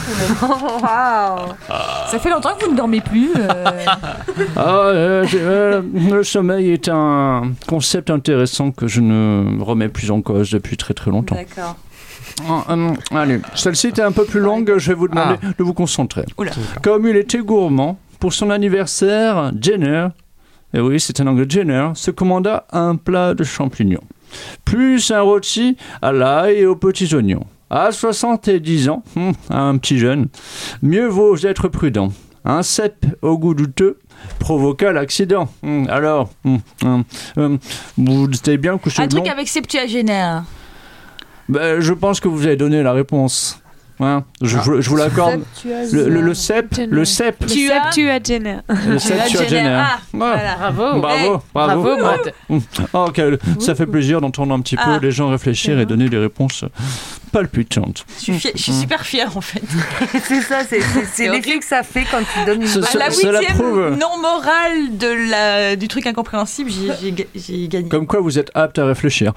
Waouh. Ça fait longtemps que vous ne dormez plus. euh. Ah, euh, j'ai- euh, le sommeil est un concept intéressant que je ne remets plus en cause depuis très très longtemps. D'accord. Ah, hum, allez, celle-ci était un peu plus longue, je vais vous demander de vous concentrer. Oula. Comme il était gourmand, pour son anniversaire, Jenner, et oui, c'est un anglais, Jenner, se commanda un plat de champignons, plus un rôti à l'ail et aux petits oignons. À soixante-dix ans, hum, un petit jeune, mieux vaut être prudent. Un cep au goût douteux provoqua l'accident. Hum, alors, hum, hum, hum, vous savez bien que ce Un truc nom- avec septuagénaire. Ben, je pense que vous avez donné la réponse. Hein, je, vous- je vous l'accorde. Le, le, le cep, le cep, Tu as, tu as Jenner. le septuagénaire. Ah, Ouais. voilà. Bravo. Bravo, bravo. Bravo, Maud. Oh, quel- ça fait plaisir d'entendre un petit peu Ah. les gens réfléchir et donner des réponses palpitantes. Je suis, fière- je suis super fière en fait. C'est ça, c'est, c'est, c'est l'effet que ça fait quand tu donnes une Ce- bonne ce- La cela huitième prouve- non morale de la, du truc incompréhensible, j'ai, j'ai, ga- j'ai gagné. Comme quoi vous êtes apte à réfléchir.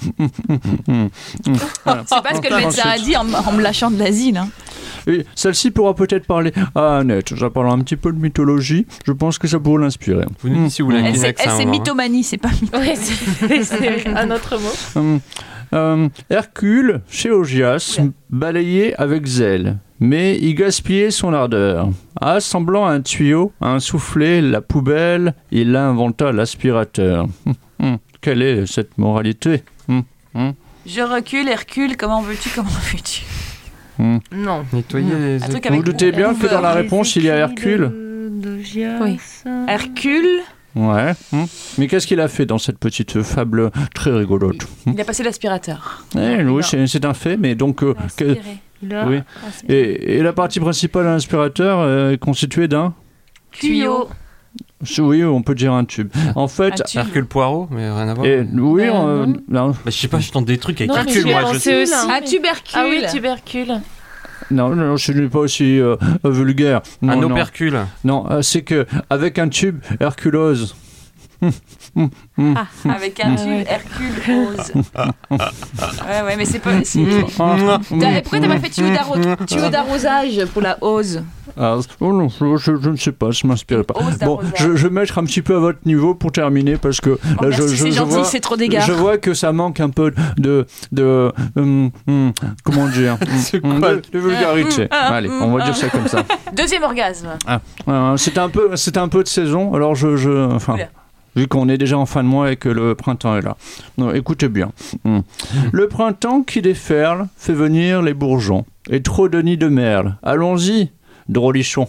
Voilà. C'est pas ce que le médecin a dit en, m- en me lâchant de l'asile. Hein. Et celle-ci pourra peut-être parler à Annette. Ça parle un petit peu de mythologie. Je pense que ça pourrait l'inspirer. Vous nous dites si vous voulez un Elle, c'est, Kleenex, elle, hein, c'est on va- mythomanie, c'est pas mytho- Ouais, c'est c'est un autre mot. Hum, euh, Hercule, chez Augias, balayait avec zèle, mais il gaspillait son ardeur. Assemblant un tuyau, un soufflet, la poubelle, il inventa l'aspirateur. Hum, hum, quelle est cette moralité? Hum, hum, Je recule, Hercule, comment veux-tu, comment veux-tu hum. Non. Nettoyer les Un truc Vous avec doutez bien que dans la réponse, il y a Hercule? Oui. Hercule, Ouais. hum. Mais qu'est-ce qu'il a fait dans cette petite fable très rigolote? il a passé l'aspirateur. Eh, oui, c'est, c'est un fait, mais donc... euh, que- oui. Et, et la partie principale de l'aspirateur euh, est constituée d'un... Tuyau. Oui, on peut dire un tube. En fait... Un tube. Hercule Poirot, mais rien à voir. Et, oui, Euh, euh, non. non, Bah, je sais pas, je tente des trucs avec Non, mais Hercule, j'y ai moi. Je pensé sais. aussi. Un tubercule. Ah oui, tubercule. non, non, ce n'est pas aussi euh, vulgaire. Non, Un non. opercule. Non, euh, c'est que avec un tube, Herculose. Hum, hum, hum. Avec un Ah tube, ouais. Hercule rose. ouais, ouais, mais c'est pas. c'est- Ah, T'as- Pourquoi t'as pas fait tuyau, d'arro- tuyau d'arrosage pour la hose ah, oh non, je, je- je ne sais pas, ça ne m'inspire pas. Hose Bon, d'arrosage. je, je vais mettre un petit peu à votre niveau pour terminer parce que là, Oh, merci, je, je, c'est je gentil, vois, c'est trop d'égard. je vois que ça manque un peu de, de, hum, hum, comment dire, C'est hum, quoi de, de vulgarité. Ah, Allez, hum, on va ah. dire ça comme ça. Deuxième orgasme. Euh, c'est un peu, c'est un peu de saison. Alors je, je enfin, Oula. vu qu'on est déjà en fin de mois et que le printemps est là. Non, écoutez bien. Hmm. Le printemps qui déferle fait venir les bourgeons et trop de nids de merle. Allons-y, drôlichon.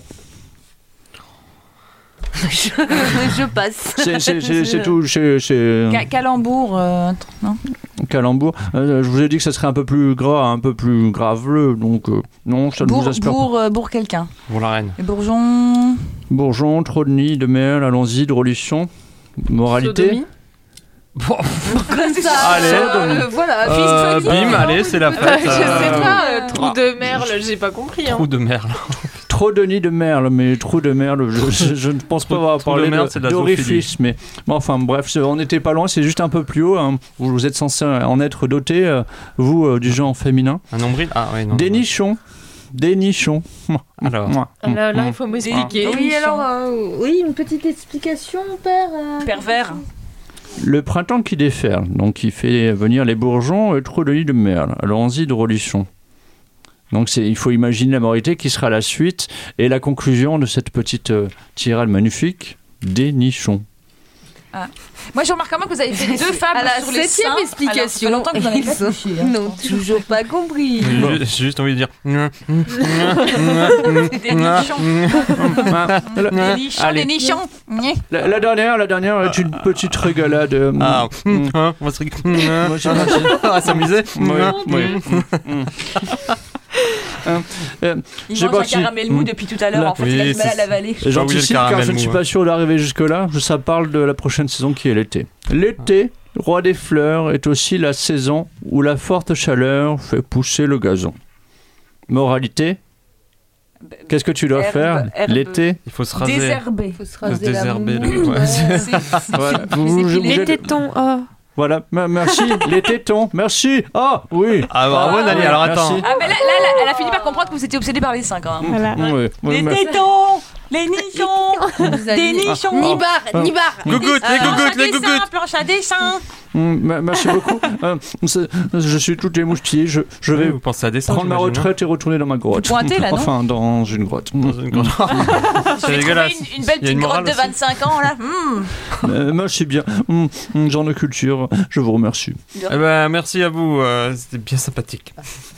je, je passe. C'est, c'est, c'est, c'est tout. C'est, c'est Ca- calembour, euh, un truc, non calembour. Euh, je vous ai dit que ça serait un peu plus gras, un peu plus graveleux. Donc euh, non, ça ne Bourg, vous aspire pas. bourg, euh, bourg quelqu'un. Pour la reine. Les bourgeons. Bourgeons, trop de nids de merle. Allons-y, drôlichon. Moralité. Sodomie. Bon, Comme ça. Allez, euh, donc. voilà. euh, fist fucking. bim, allez, c'est la Euh, fête. je sais euh, pas, euh, trou ah. de merle, j'ai pas compris. Hein. Trou de merle. Trop de nids de merle, mais trou de merle, je, je- je ne pense pas avoir Trou de parlé merle, de- c'est de la d'orifice, mais bon, enfin bref, c'est- on n'était pas loin, c'est juste un peu plus haut. Hein. Vous, vous êtes censé en être doté, euh, vous, euh, du genre féminin. Un nombril. Ah, ouais, non. Des nichons, des nichons. Alors. Là, là, il faut m'expliquer. Oui, alors, euh, oui, une petite explication, père. euh, Pervers. Le printemps qui déferle, donc qui fait venir les bourgeons et trop de nids de merle. Allons-y, drôlichon. Donc c'est, il faut imaginer la moralité qui sera la suite et la conclusion de cette petite euh, tirade magnifique, des nichons. Moi, je remarque quand même que vous avez fait deux fables À la sur les septième seins. explication, Alors, ça fait longtemps que vous en avez ils pas sont- touché, hein. Non, toujours pas compris. J'ai ju- j'ai juste envie de dire. C'est des nichons. Des nichons, Allez. des nichons. Nyeh. La, la dernière, la dernière est une petite régalade. euh, Ah, mm, on va se rigoler. moi, j'ai- On va s'amuser. Oui, oui. Hein, euh, Il j'ai mange un parti- caramel mou Hmm. depuis tout à l'heure. Là. En fait, Oui, il a du mal à c'est- l'avaler. Et Pas oublier le J'anticipe car caramel je ne suis mou, pas ouais. sûr d'arriver jusque-là. Ça parle de la prochaine saison qui est l'été. L'été, roi des fleurs, est aussi la saison où la forte chaleur fait pousser le gazon. Moralité, qu'est-ce que tu dois Herbe, faire herbe. l'été? Il faut se raser. Désherbé. Faut se Faut se raser la désherber le- moumoute. ouais. Ouais. C'est- Voilà. c'est Vous- vous- épilé. vous Les êtes- tétons, oh. Voilà, M- merci, les tétons, merci. Ah oui. Ah bravo, Ah, Nali, ouais, alors merci. attends. Ah, mais là, là, là, elle a fini par comprendre que vous étiez obsédé par les seins quand même. Voilà. Ouais, ouais, Les mais- tétons, les nichons, Vous avez- des nichons. Nibar, Ah. Nibar. Gougoute, les Planche gougoutes, à les dessin, gougoutes. planche à dessin. Mm, me- Merci beaucoup. Euh, c'est- je suis tout émoustillé. Je, je vais Vous pensez à des prendre ma retraite et retourner dans ma grotte. Vous pointez, là, non Enfin, dans une grotte. Dans une grande- C'est J'ai dégueulasse. trouvé une, une belle Il y a une petite morale grotte de aussi. vingt-cinq ans là. Hmm. Euh, merci bien. Mm, mm, genre de culture. Je vous remercie. Eh ben, merci à vous, euh, c'était bien sympathique.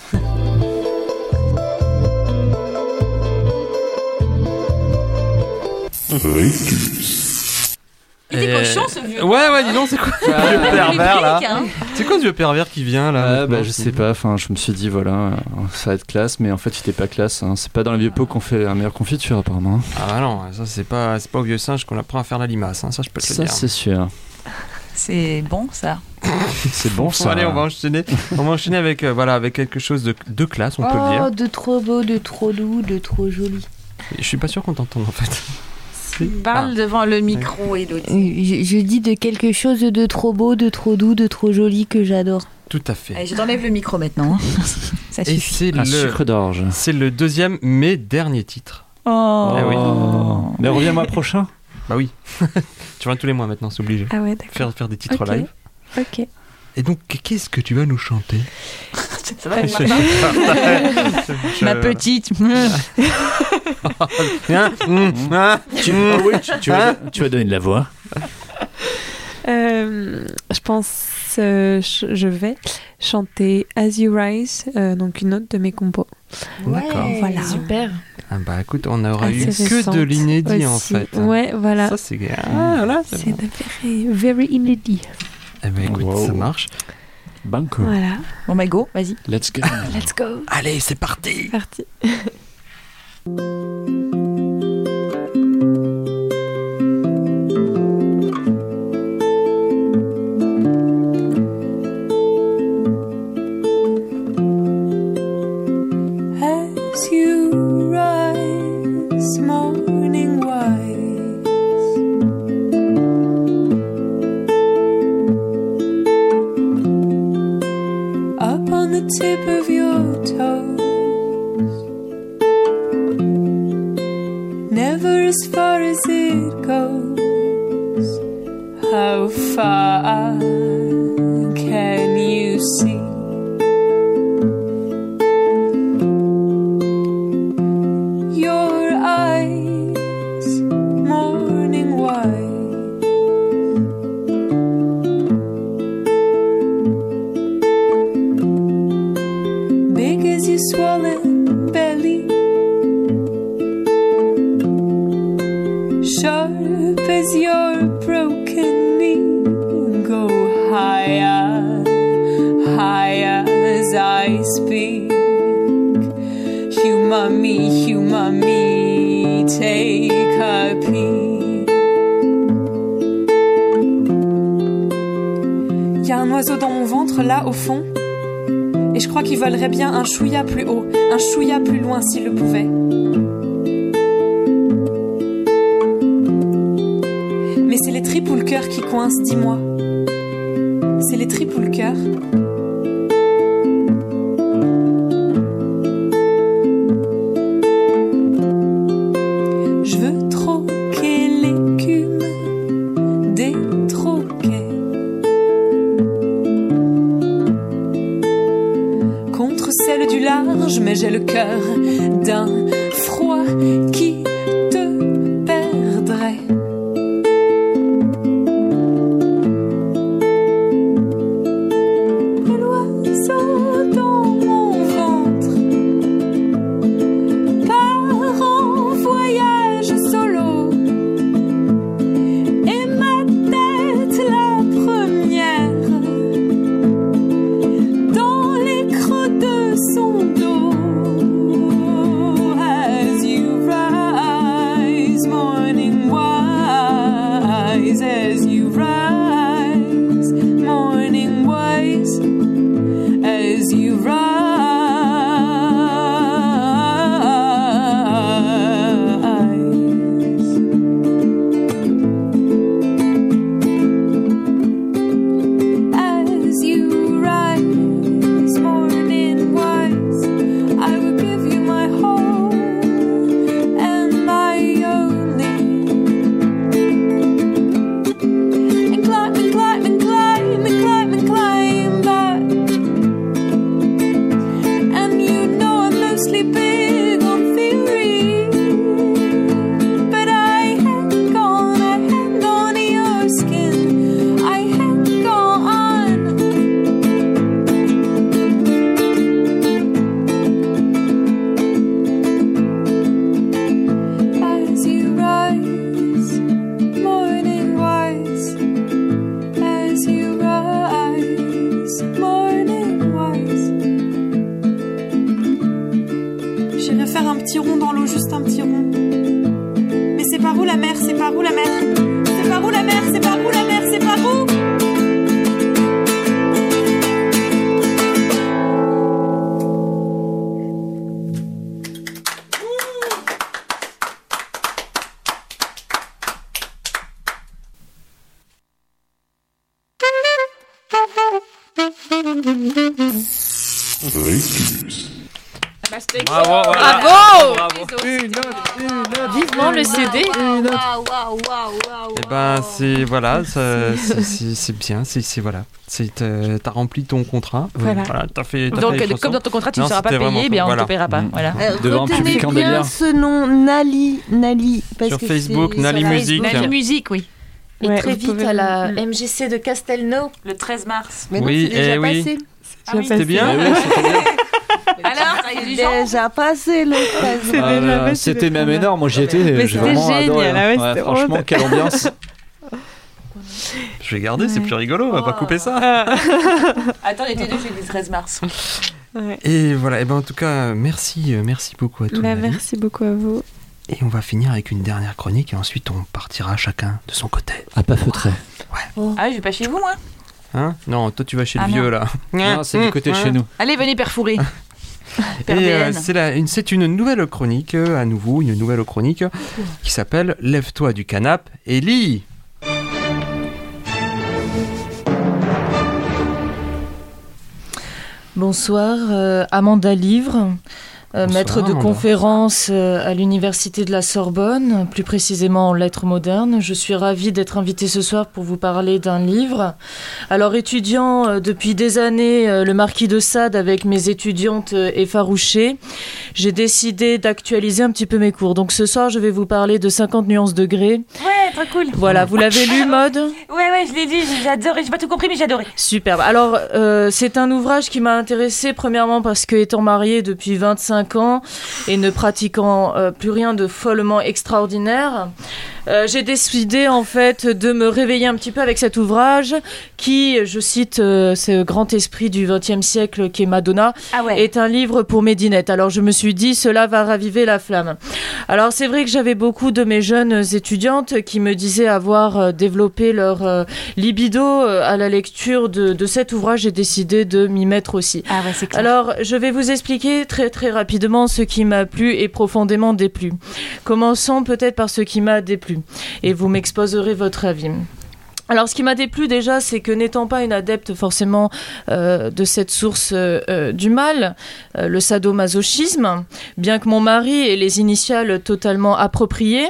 Il était Et- cochon ce vieux. Ouais, ouais, dis donc, c'est quoi ce vieux pervers là Hein. C'est quoi ce vieux pervers qui vient là Ah, maintenant bah, je sais pas, enfin, je me suis dit, voilà, euh, ça va être classe, mais en fait, il était pas classe. Hein. C'est pas dans les vieux pots qu'on fait la meilleure confiture, apparemment. Ah bah non, ça c'est pas, c'est pas au vieux singe qu'on apprend à faire la limace, hein, ça je peux te le Ça, dire. c'est sûr. C'est bon ça. C'est bon, Bon, ça. allez, on va enchaîner, on va enchaîner avec, euh, voilà, avec quelque chose de, de classe, on peut le Oh, dire. de trop beau, de trop doux, de trop joli. Je suis pas sûr qu'on t'entende en fait. Parle devant le micro, Elodie. Je, je dis de quelque chose de trop beau, de trop doux, de trop joli que j'adore. Tout à fait. Allez, je t'enlève le micro maintenant. hein. Ça Et suffit. c'est Un le, sucre d'orge. c'est le deuxième mais dernier titre. Oh. Eh oui. Mais reviens mois prochain. Bah oui. Tu vas tous les mois maintenant, c'est obligé. Ah ouais, d'accord. Faire, faire des titres Ok. live. Ok. Et donc, qu'est-ce que tu vas nous chanter Ça va, Je- Martin je- Ma petite. Hein Hum, hein Tu, Hum. ah oui, tu, tu vas, tu vas donner de la voix. Euh, je pense euh, je, je vais chanter As You Rise, euh, donc une autre de mes compos. D'accord. Voilà. Super. Ah bah écoute, on aura eu Assez que récente de l'inédit en aussi. fait. Ouais, voilà. Ça c'est ah, voilà, c'est C'est bon. de very, very inédit. Eh ben écoute, Wow. ça marche. Banco. Voilà. Bon, bah, go, vas-y. Let's go. Let's go. Allez, c'est parti. Parti. As you rise, morning wise, up on the tip of your toes, never as far as it goes. How far can you see? Your eyes, morning white, big as your swollen belly, sharp as your broken knee. Go higher, higher as I speak. Humor me, humor me, take a peek. Y a un oiseau dans mon ventre là au fond, et je crois qu'il volerait bien un chouïa plus haut, un chouïa plus loin s'il le pouvait. Mais c'est les tripes ou le cœur qui coincent, dis-moi. C'est les tripes ou le cœur. Je veux troquer l'écume des troquets contre celle du large, mais j'ai le cœur d'un froid qui te perdrait. Et l'oiseau dans mon ventre part en voyage solo, et ma tête la première dans les creux de son dos. Bravo, Bravo. Vivement le C D. Waouh, waouh, waouh, waouh. Et ben c'est voilà, ça- c'est c'est- c'est bien, c'est c'est- voilà, c'est euh, t'as rempli ton contrat, euh, Voilà. t'as fait. t'as Donc, fait les euh, chansons. comme dans ton contrat, tu ne Non, seras pas c'était payé, vraiment eh bien, on ne voilà. te paiera pas. Mm. Voilà. Euh, Devant un retenez public en bien délire. ce nom, Nali, Nali, parce Sur que Facebook, c'est- Nali sur Music. Facebook. La musique, oui. Et Ouais, très vous vite pouvez- à la Mm. M G C de Castelnau. Le treize mars. Mais non, Oui, c'est déjà eh oui. passé. Ah oui. C'était bien. Eh oui, c'était bien. Alors, il y a du genre. Déjà passé le treize C'est Ah, déjà là, passé, C'était c'était même trop bien. énorme. Moi, j'y étais. Mais J'ai c'était vraiment adoré. génial, hein. ah ouais, Ouais, c'était franchement, vraiment- quelle ambiance. Je vais garder, c'est plus rigolo, on va pas couper ça. Attends, on était deux, j'ai dit le treize mars. Et voilà, et ben en tout cas, merci, euh, merci beaucoup à tous. Bah, merci beaucoup à vous. Et on va finir avec une dernière chronique et ensuite on partira chacun de son côté. À pas feutré. Ah, je vais pas chez vous, moi. Hein? Non, toi tu vas chez Ah le vieux non. là. Non, c'est du côté de chez nous. Allez, venez perfourrer. Et euh, c'est la- une, c'est une nouvelle chronique, euh, à nouveau, une nouvelle chronique qui s'appelle Lève-toi du canapé et lis. Bonsoir, euh, Amanda Livre, euh, Bonsoir, maître de Amanda. conférence euh, à l'Université de la Sorbonne, plus précisément en lettres modernes. Je suis ravie d'être invitée ce soir pour vous parler d'un livre. Alors, étudiant euh, depuis des années euh, le Marquis de Sade avec mes étudiantes euh, effarouchées, j'ai décidé d'actualiser un petit peu mes cours. Donc ce soir, je vais vous parler de cinquante nuances de gré. Ouais, très cool. Voilà, vous l'avez lu, Maude ? Ouais, ouais, je l'ai lu, j'ai adoré. J'ai pas tout compris, mais j'ai adoré. Superbe. Alors, euh, c'est un ouvrage qui m'a intéressée, premièrement parce que, étant mariée depuis vingt-cinq ans et ne pratiquant euh, plus rien de follement extraordinaire, euh, j'ai décidé, en fait, de me réveiller un petit peu avec cet ouvrage qui, je cite euh, ce grand esprit du vingtième siècle qui est Madonna, Ah ouais. est un livre pour Médinette. Alors, je me suis dit, cela va raviver la flamme. Alors, c'est vrai que j'avais beaucoup de mes jeunes étudiantes qui me disaient avoir euh, développé leur euh, libido euh, à la lecture de, de cet ouvrage. J'ai décidé de m'y mettre aussi. Ah ouais, c'est clair. Alors, je vais vous expliquer très très rapidement ce qui m'a plu et profondément déplu. Commençons peut-être par ce qui m'a déplu et vous m'exposerez votre avis. Alors, ce qui m'a déplu déjà, c'est que n'étant pas une adepte forcément euh, de cette source euh, euh, du mal, euh, le sadomasochisme, bien que mon mari ait les initiales totalement appropriées,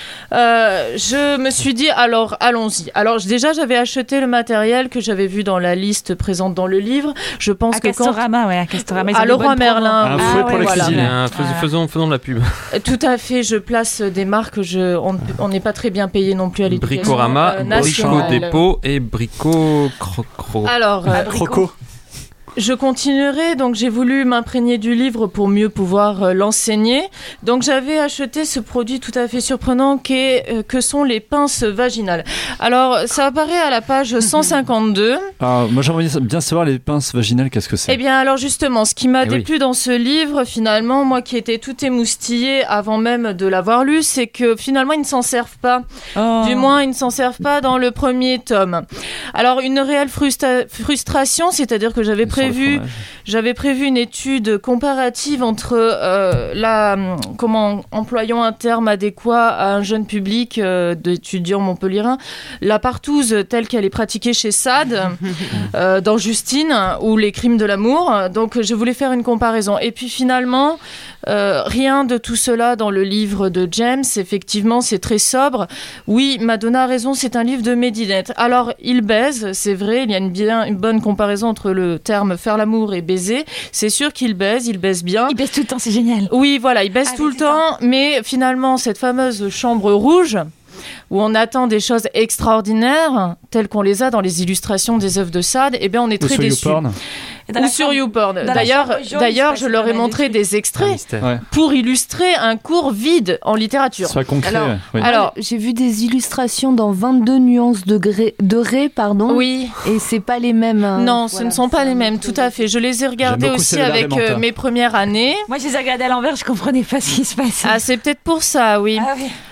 euh, je me suis dit, alors allons-y. Alors j- déjà, j'avais acheté le matériel que j'avais vu dans la liste présente dans le livre. Je pense À que quand... Castorama, ouais, à Castorama. ils ont À des Leroy bonnes promos. Merlin. Un oui, fouet pour la voilà. cuisine. Hein, fais- Voilà. faisons, faisons de la pub. Tout à fait, je place des marques, je, on on n'est pas très bien payé non plus à l'éducation Bricorama, euh, Brico nationale. Dépôt et Brico Crocro. Alors, euh, Croco. je continuerai, donc j'ai voulu m'imprégner du livre pour mieux pouvoir euh, l'enseigner. Donc j'avais acheté ce produit tout à fait surprenant qu'est, euh, que sont les pinces vaginales. Alors ça apparaît à la page cent cinquantedeux. Ah, moi, j'aimerais bien savoir les pinces vaginales, qu'est-ce que c'est? Eh bien alors justement, ce qui m'a Eh oui. déplu dans ce livre, finalement, moi qui étais tout émoustillée avant même de l'avoir lu, c'est que finalement ils ne s'en servent pas. Oh. Du moins, ils ne s'en servent pas dans le premier tome. Alors, une réelle frustra- frustration, c'est-à-dire que j'avais Sur le prévu, fromage. j'avais prévu une étude comparative entre euh, la, hum, comment, employons un terme adéquat à un jeune public euh, d'étudiants montpelliérains, la partouze telle qu'elle est pratiquée chez Sade, euh, dans Justine, ou les crimes de l'amour. Donc, je voulais faire une comparaison. Et puis, finalement, euh, rien de tout cela dans le livre de James. Effectivement, c'est très sobre. Oui, Madonna a raison, c'est un livre de Médinette. Alors, il baise, c'est vrai, il y a une, bien, une bonne comparaison entre le terme faire l'amour et baiser. C'est sûr qu'il baise, il baise bien. Il baisse tout le temps, c'est génial. Oui, voilà, il baisse Ah, tout mais le c'est temps, mais finalement, cette fameuse chambre rouge, où on attend des choses extraordinaires, telles qu'on les a dans les illustrations des œuvres de Sade, eh bien, on est Ou très sur déçus. YouPorn. Ou sur YouPorn. la D'ailleurs, chambre jaune, d'ailleurs, il se je passe leur ai pas mal montré de des Un extraits mystère. Ouais. pour illustrer un cours vide en littérature. Soit concret. Alors- ouais. Oui. Alors, J'ai vu des illustrations dans vingt-deux nuances de, gré, de ré, pardon. oui, Et c'est pas les mêmes. hein. non, ce Voilà, ne sont pas c'est les un mêmes, autre- tout à fait. Je les ai regardés beaucoup aussi Sévère avec des euh, menteurs. mes premières années. Moi, je les ai regardés à l'envers, je comprenais pas ce qui se passait. Ah, c'est peut-être pour ça, oui. Ah oui.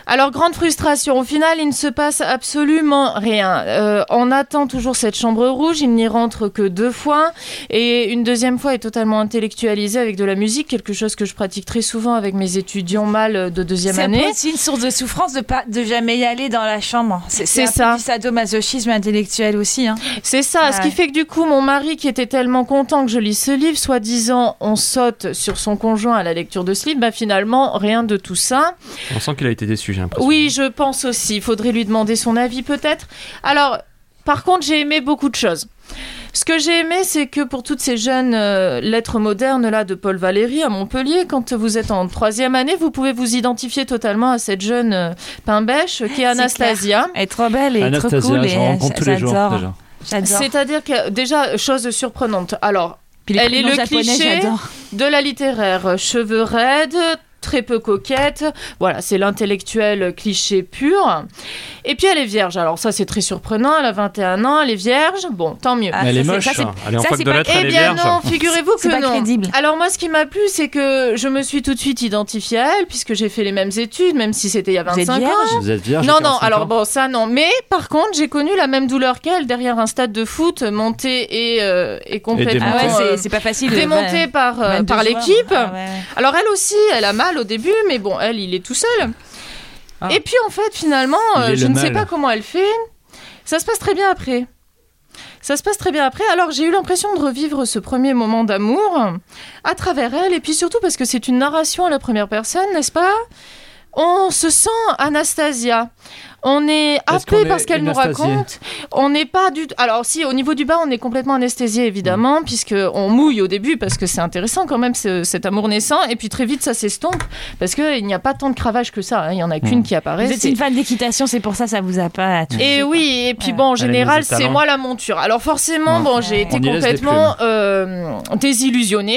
Alors, grande frustration. Au final, il ne se passe absolument rien. Euh, on attend toujours cette chambre rouge. Il n'y rentre que deux fois. Et une deuxième fois est totalement intellectualisée avec de la musique, quelque chose que je pratique très souvent avec mes étudiants mâles de deuxième C'est année. aussi une source de souffrance de pas de jamais y aller dans la chambre. C'est, C'est c'est un ça. peu du sadomasochisme intellectuel aussi. Hein. C'est ça, Ah ce ouais. qui fait que du coup, mon mari qui était tellement content que je lise ce livre, soi-disant on saute sur son conjoint à la lecture de ce livre, bah finalement, rien de tout ça. On sent qu'il a été déçu, j'ai l'impression. Oui, je pense aussi. Il faudrait lui demander son avis peut-être. Alors, par contre, j'ai aimé beaucoup de choses. Ce que j'ai aimé, c'est que pour toutes ces jeunes euh, lettres modernes là de Paul Valéry à Montpellier, quand vous êtes en troisième année, vous pouvez vous identifier totalement à cette jeune euh, pain-bêche qui est Anastasia. Elle est trop belle et Anastasia, trop cool. je et rencontre tous les jours j'adore. déjà. J'adore. C'est-à-dire que déjà, chose surprenante. Alors, Puis les elle est prénoms le japonais, cliché j'adore. de la littéraire, cheveux raides, très peu coquette. Voilà, c'est l'intellectuel cliché pur. Et puis elle est vierge. Alors ça, c'est très surprenant. Elle a vingt et un ans, elle est vierge. Bon, tant mieux. Ah, Mais elle est ça, c'est- moche, ça, c'est- hein. Elle est en ça, fac c'est de pas- lettres, Eh elle est bien vierge. non, figurez-vous que C'est pas non. crédible. Alors moi, ce qui m'a plu, c'est que je me suis tout de suite identifiée à elle, puisque j'ai fait les mêmes études, même si c'était il y a Vous êtes vingt-cinq vierge ans. Vous êtes vierge Non, à non, quarante-cinq alors ans bon, ça non. Mais par contre, j'ai connu la même douleur qu'elle derrière un stade de foot, monté et, euh, et complètement Ah ouais, euh, c'est, c'est pas facile. de- démonté par, euh, vingt-deux par joueurs. l'équipe. Ah ouais, ouais. Alors elle aussi, elle a mal au début, mais bon, elle, il est tout seul. Ah. Et puis en fait, finalement, Il euh, est je le ne sais mal. pas comment elle fait. Ça se passe très bien après. Ça se passe très bien après. Alors j'ai eu l'impression de revivre ce premier moment d'amour à travers elle, et puis surtout parce que c'est une narration à la première personne, n'est-ce pas ? On se sent Anastasia. On est Est-ce qu'on happé est par ce qu'elle nous anesthésié raconte. On n'est pas du tout. Alors si, au niveau du bas, on est complètement anesthésié évidemment, Mm. puisque on mouille au début parce que c'est intéressant quand même ce- cet amour naissant, et puis très vite ça s'estompe parce que il n'y a pas tant de cravache que ça. hein. Il y en a qu'une Mm. qui apparaît. Vous êtes c'est- une fan d'équitation, c'est pour ça ça vous a pas tué. Et oui, et puis Ouais. bon, en Elle a mis général, des c'est talents. moi la monture. Alors forcément, Ouais. bon, j'ai été On y laisse des complètement euh, désillusionnée.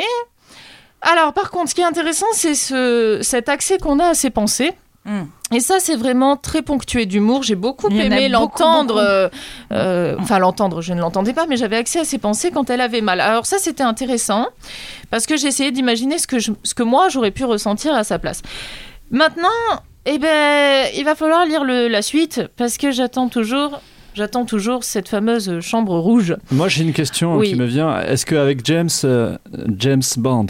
Alors par contre, ce qui est intéressant, c'est ce, cet accès qu'on a à ses pensées. Mm. Et ça, c'est vraiment très ponctué d'humour. J'ai beaucoup Il y en a aimé beaucoup, l'entendre. beaucoup. euh, euh, enfin, l'entendre, je ne l'entendais pas, mais j'avais accès à ses pensées quand elle avait mal. Alors ça, c'était intéressant, parce que j'essayais d'imaginer ce que, je- ce que moi, j'aurais pu ressentir à sa place. Maintenant, eh ben, il va falloir lire le- la suite, parce que j'attends toujours... J'attends toujours cette fameuse chambre rouge. Moi, j'ai une question Oui. qui me vient. Est-ce qu'avec James, euh, James Bond,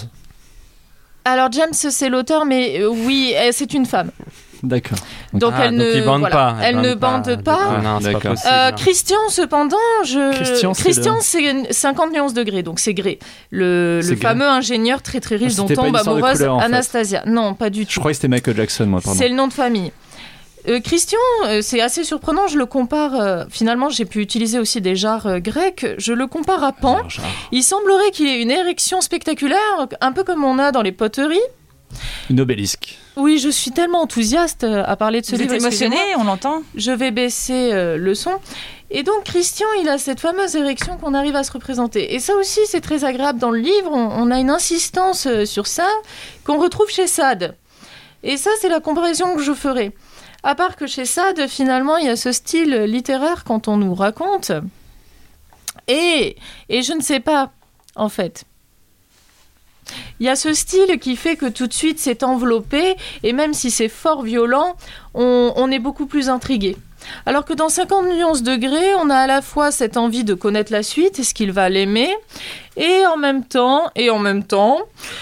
Alors James, c'est l'auteur, mais euh, oui, elle- c'est une femme. d'accord. Donc Ah, elle donc ne, il bande voilà, pas. elle ne bande du pas. coup, non, c'est pas D'accord. possible. Euh, Christian, cependant, je... Christian, c'est le- c'est cinquante nuances degrés, donc c'est Grey. Le, C'est le Grey. fameux ingénieur très très riche Ah, dont c'était pas une tombe histoire de amoureuse couleur, en fait. Anastasia. Non, pas du Je tout. croyais que c'était Michael Jackson, moi, pardon. C'est le nom de famille. Euh, Christian, euh, c'est assez surprenant, je le compare, euh, finalement j'ai pu utiliser aussi des jarres euh, grecs, je le compare à Pan. Alors, genre, Il semblerait qu'il ait une érection spectaculaire, un peu comme on a dans les poteries. Une obélisque. Oui, je suis tellement enthousiaste euh, à parler de ce Vous êtes livre. émotionné, excusez-moi. on l'entend. Je vais baisser euh, le son. Et donc Christian, il a cette fameuse érection qu'on arrive à se représenter. Et ça aussi, c'est très agréable dans le livre. On, on a une insistance euh, sur ça qu'on retrouve chez Sade. Et ça, c'est la comparaison que je ferai. À part que chez Sade, finalement, il y a ce style littéraire quand on nous raconte. Et, et je ne sais pas, en fait. Il y a ce style qui fait que tout de suite c'est enveloppé, et même si c'est fort violent, on, on est beaucoup plus intrigué. Alors que dans cinquante nuances degrés, on a à la fois cette envie de connaître la suite, est-ce qu'il va l'aimer, et en même temps, et en même temps,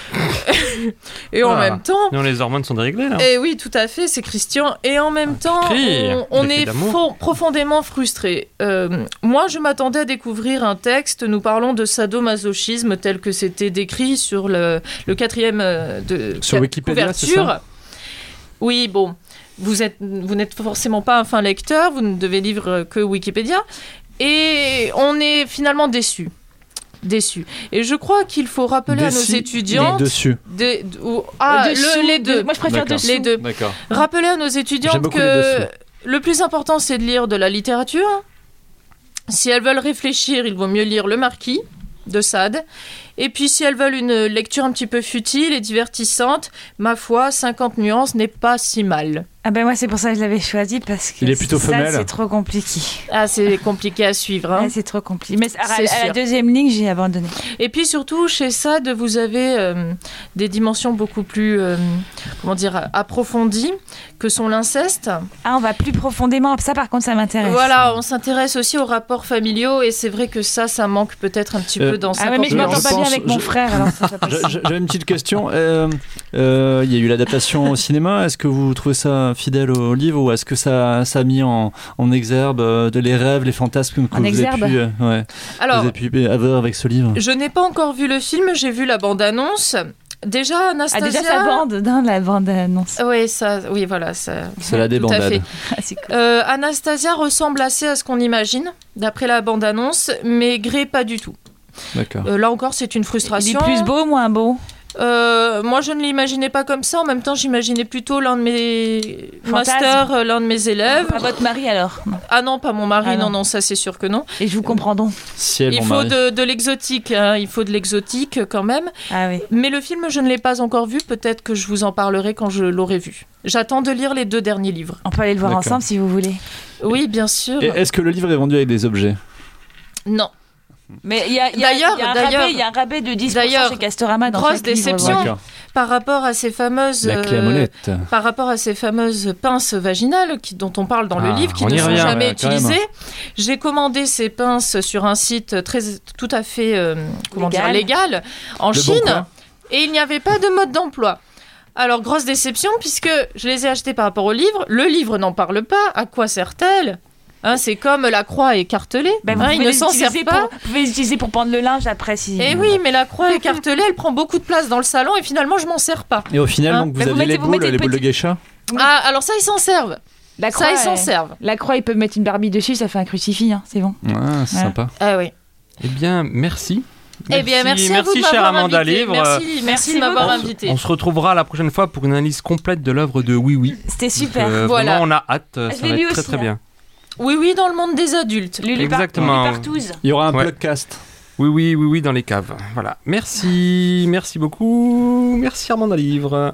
et en Ah. même temps, Non, les hormones sont déréglées là. et oui, tout à fait, c'est Christian. Et en même temps, crie, on, on des cris est d'amour. fo- profondément frustré. Euh, moi, je m'attendais à découvrir un texte nous parlant de sadomasochisme tel que c'était décrit sur le, le quatrième euh, de Sur ca- Wikipédia, c'est couverture. ça Oui, bon, vous êtes, vous n'êtes forcément pas un fin lecteur, vous ne devez lire que Wikipédia, et on est finalement déçu. Déçu. Et je crois qu'il faut rappeler à nos Dessus, étudiantes. Dessus. des- d- ou- ah, Dessous, le- les deux. de- Moi, je préfère D'accord. dessous. Les deux. D'accord. Rappeler à nos J'aime étudiantes beaucoup les que dessous. le plus important, c'est de lire de la littérature. Si elles veulent réfléchir, il vaut mieux lire Le Marquis de Sade. Et puis si elles veulent une lecture un petit peu futile et divertissante, ma foi, cinquante nuances n'est pas si mal. Ah ben moi c'est pour ça que je l'avais choisi parce que Il est plutôt ça femelle. c'est trop compliqué. Ah, c'est compliqué à suivre. Hein. Ah, c'est trop compliqué. Mais à, C'est à la sûr. deuxième ligne j'ai abandonné. Et puis surtout, chez Sade, vous avez euh, des dimensions beaucoup plus, euh, comment dire, approfondies, que sont l'inceste. Ah on va plus profondément. Ça par contre ça m'intéresse. Voilà, on s'intéresse aussi aux rapports familiaux et c'est vrai que ça, ça manque peut-être un petit Euh, peu dans Ah cinquante ouais mais je m'entends Je pas bien pense- avec mon je- frère alors ça, ça passe. Je- je- J'avais une petite question. Euh, euh, Il y a eu l'adaptation au cinéma. Est-ce que vous trouvez ça fidèle au livre ou est-ce que ça, ça a mis en, en exergue euh, de les rêves, les fantasmes que En vous avez exergue pu, euh, ouais, Alors, vous avez pu avoir avec ce livre? je n'ai pas encore vu le film, j'ai vu la bande-annonce. Déjà, Ah Anastasia... déjà sa bande dans la bande annonce. Oui, ça, oui, voilà. Ça... C'est la Tout à débandade. fait. Ah, c'est cool. Euh, Anastasia ressemble assez à ce qu'on imagine, d'après la bande-annonce, mais Grey, pas du tout. D'accord. Euh, là encore, c'est une Il frustration. est plus beau, moins beau. Euh, moi, je ne l'imaginais pas comme ça. En même temps, j'imaginais plutôt l'un de mes Fantasme. masters, euh, l'un de mes élèves. Pas votre mari alors. Ah non, pas mon mari. Ah non. non. non, ça c'est sûr que non. Et je vous comprends donc. Si elle Il m'en faut marie. de, de l'exotique. Hein. Il faut de l'exotique quand même. Ah oui. Mais le film, je ne l'ai pas encore vu. Peut-être que je vous en parlerai quand je l'aurai vu. J'attends de lire les deux derniers livres. On peut aller le voir D'accord. ensemble si vous voulez. Oui, bien sûr. Et est-ce que le livre est vendu avec des objets? Non. Mais il y a, il y a- D'ailleurs- il y a un d'ailleurs- rabais, il y a un rabais de dix pour cent d'ailleurs, chez Castorama dans grosse chaque livre, déception. voilà. D'accord. Par rapport à ces fameuses... La clé à euh, molette. par rapport à ces fameuses pinces vaginales qui, dont on parle dans le Ah, livre, qui on ne y sont revient, jamais ouais, quand même. utilisées, j'ai commandé ces pinces sur un site très, tout à fait euh, comment Légal. dire, légal en Le Bon Chine, Coin. et il n'y avait pas de mode d'emploi. Alors, grosse déception, puisque je les ai achetées par rapport au livre. Le livre n'en parle pas. À quoi sert-elle? Hein, c'est comme la croix écartelée. Ben, vous Hein, pouvez ils ne les s'en servent utiliser pas. pour- Vous pouvez les utiliser pour prendre le linge après si. Et oui, mais la croix écartelée, elle prend beaucoup de place dans le salon et finalement, je m'en sers pas. Et au final, Hein, donc, vous mais vous avez mettez- les vous boules, mettez les une boules de petite- geisha? Ah, alors ça, ils s'en servent. La Ça, ils s'en elle- servent. La croix, ils peuvent mettre une Barbie dessus, ça fait un crucifix, hein, c'est bon. Ah, c'est Ouais. sympa. Ah oui. Eh bien, merci. Eh bien, merci, à vous de chère m'avoir Amanda invité. Livre. Merci, merci, Merci de m'avoir On se- invité. On se retrouvera la prochaine fois pour une analyse complète de l'œuvre de Oui Oui. C'était super. Donc, euh, Voilà. Vraiment, on a hâte. Ça Je va l'ai lu être très aussi, très hein. bien. Oui, oui, dans le monde des adultes. Lulu par- Exactement. Lulu Partouze. Il y aura un Ouais. podcast. Oui Oui Oui Oui dans les caves. Voilà. Merci, merci beaucoup. Merci Amanda Livre.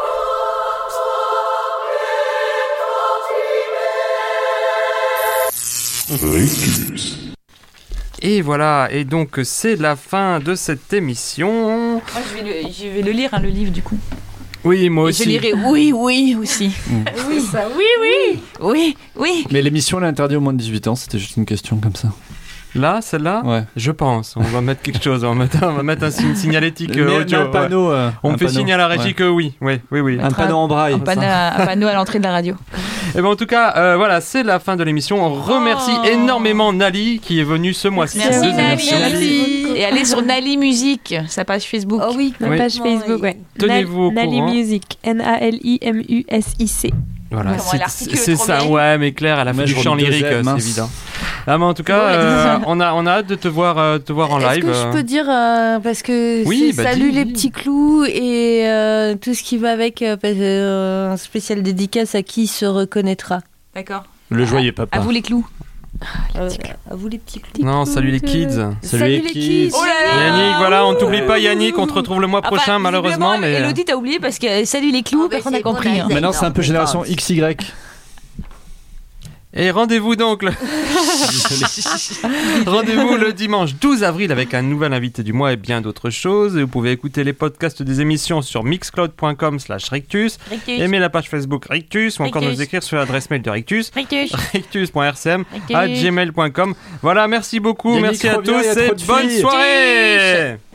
Et voilà, et donc c'est la fin de cette émission. Moi, je vais, le, je vais le lire, hein, le livre, du coup. Oui, moi Et aussi. je lirai oui, oui aussi. Oui, ça, oui, oui. Oui, oui. Mais l'émission elle est interdite au moins de dix-huit ans, c'était juste une question comme ça. Là, celle-là, Ouais. je pense. On va mettre quelque chose. On va mettre, on va mettre un signe signalétique euh, Mais- mais audio. un ouais. panneau. euh, On un me fait panneau. signe à la régie Ouais. que oui. Oui, oui, oui. Un panneau en braille. Un panneau, un panneau à l'entrée de la radio. Et ben en tout cas, euh, voilà, c'est la fin de l'émission. On remercie Oh. énormément Nali qui est venue ce mois-ci. Merci, Deux Nali. émissions. Merci. Et allez sur Nali Music, sa page Facebook. Oh oui, La Oui. page Facebook, ouais. Tenez-vous au Nali courant. Music. N A L I M U S I C. Voilà, Comment elle c'est- articule c'est trop ça. bien. Ouais, mais Claire, elle a Moi, fait je du chant relis deux lyrique, Z, euh, c'est mince. évident. Ah, mais en tout cas, Ouais. euh, on a on a hâte de te voir euh, te voir en Est-ce live. que je euh. peux dire, euh, parce que Oui, c'est bah salut dis, les dis. petits clous et euh, tout ce qui va avec, euh, parce que, euh, un spécial dédicace à qui se reconnaîtra. D'accord. Le joyeux papa. À vous les clous. Euh, à vous les petits clous. Non, salut les kids. Salut les kids. Oh là là. Yannick, voilà, on t'oublie pas Yannick, on te retrouve le mois Enfin, prochain malheureusement, visiblement, mais Elodie, t'as oublié parce que euh, salut les clous, Ah, bah, personne n'a c'est bon, compris. là, hein. ils- Maintenant c'est un peu génération X Y. et rendez-vous donc le... rendez-vous le dimanche douze avril avec un nouvel invité du mois et bien d'autres choses. Et vous pouvez écouter les podcasts des émissions sur mixcloud point com slash Rictus. Rictus. Aimez la page Facebook Rictus ou encore Rictus. nous écrire sur l'adresse mail de Rictus Rictus. rictus point r c m Rictus. arobase gmail point com. Voilà, merci beaucoup, Yannick merci à revient, tous il y a trop et de bonne filles. soirée.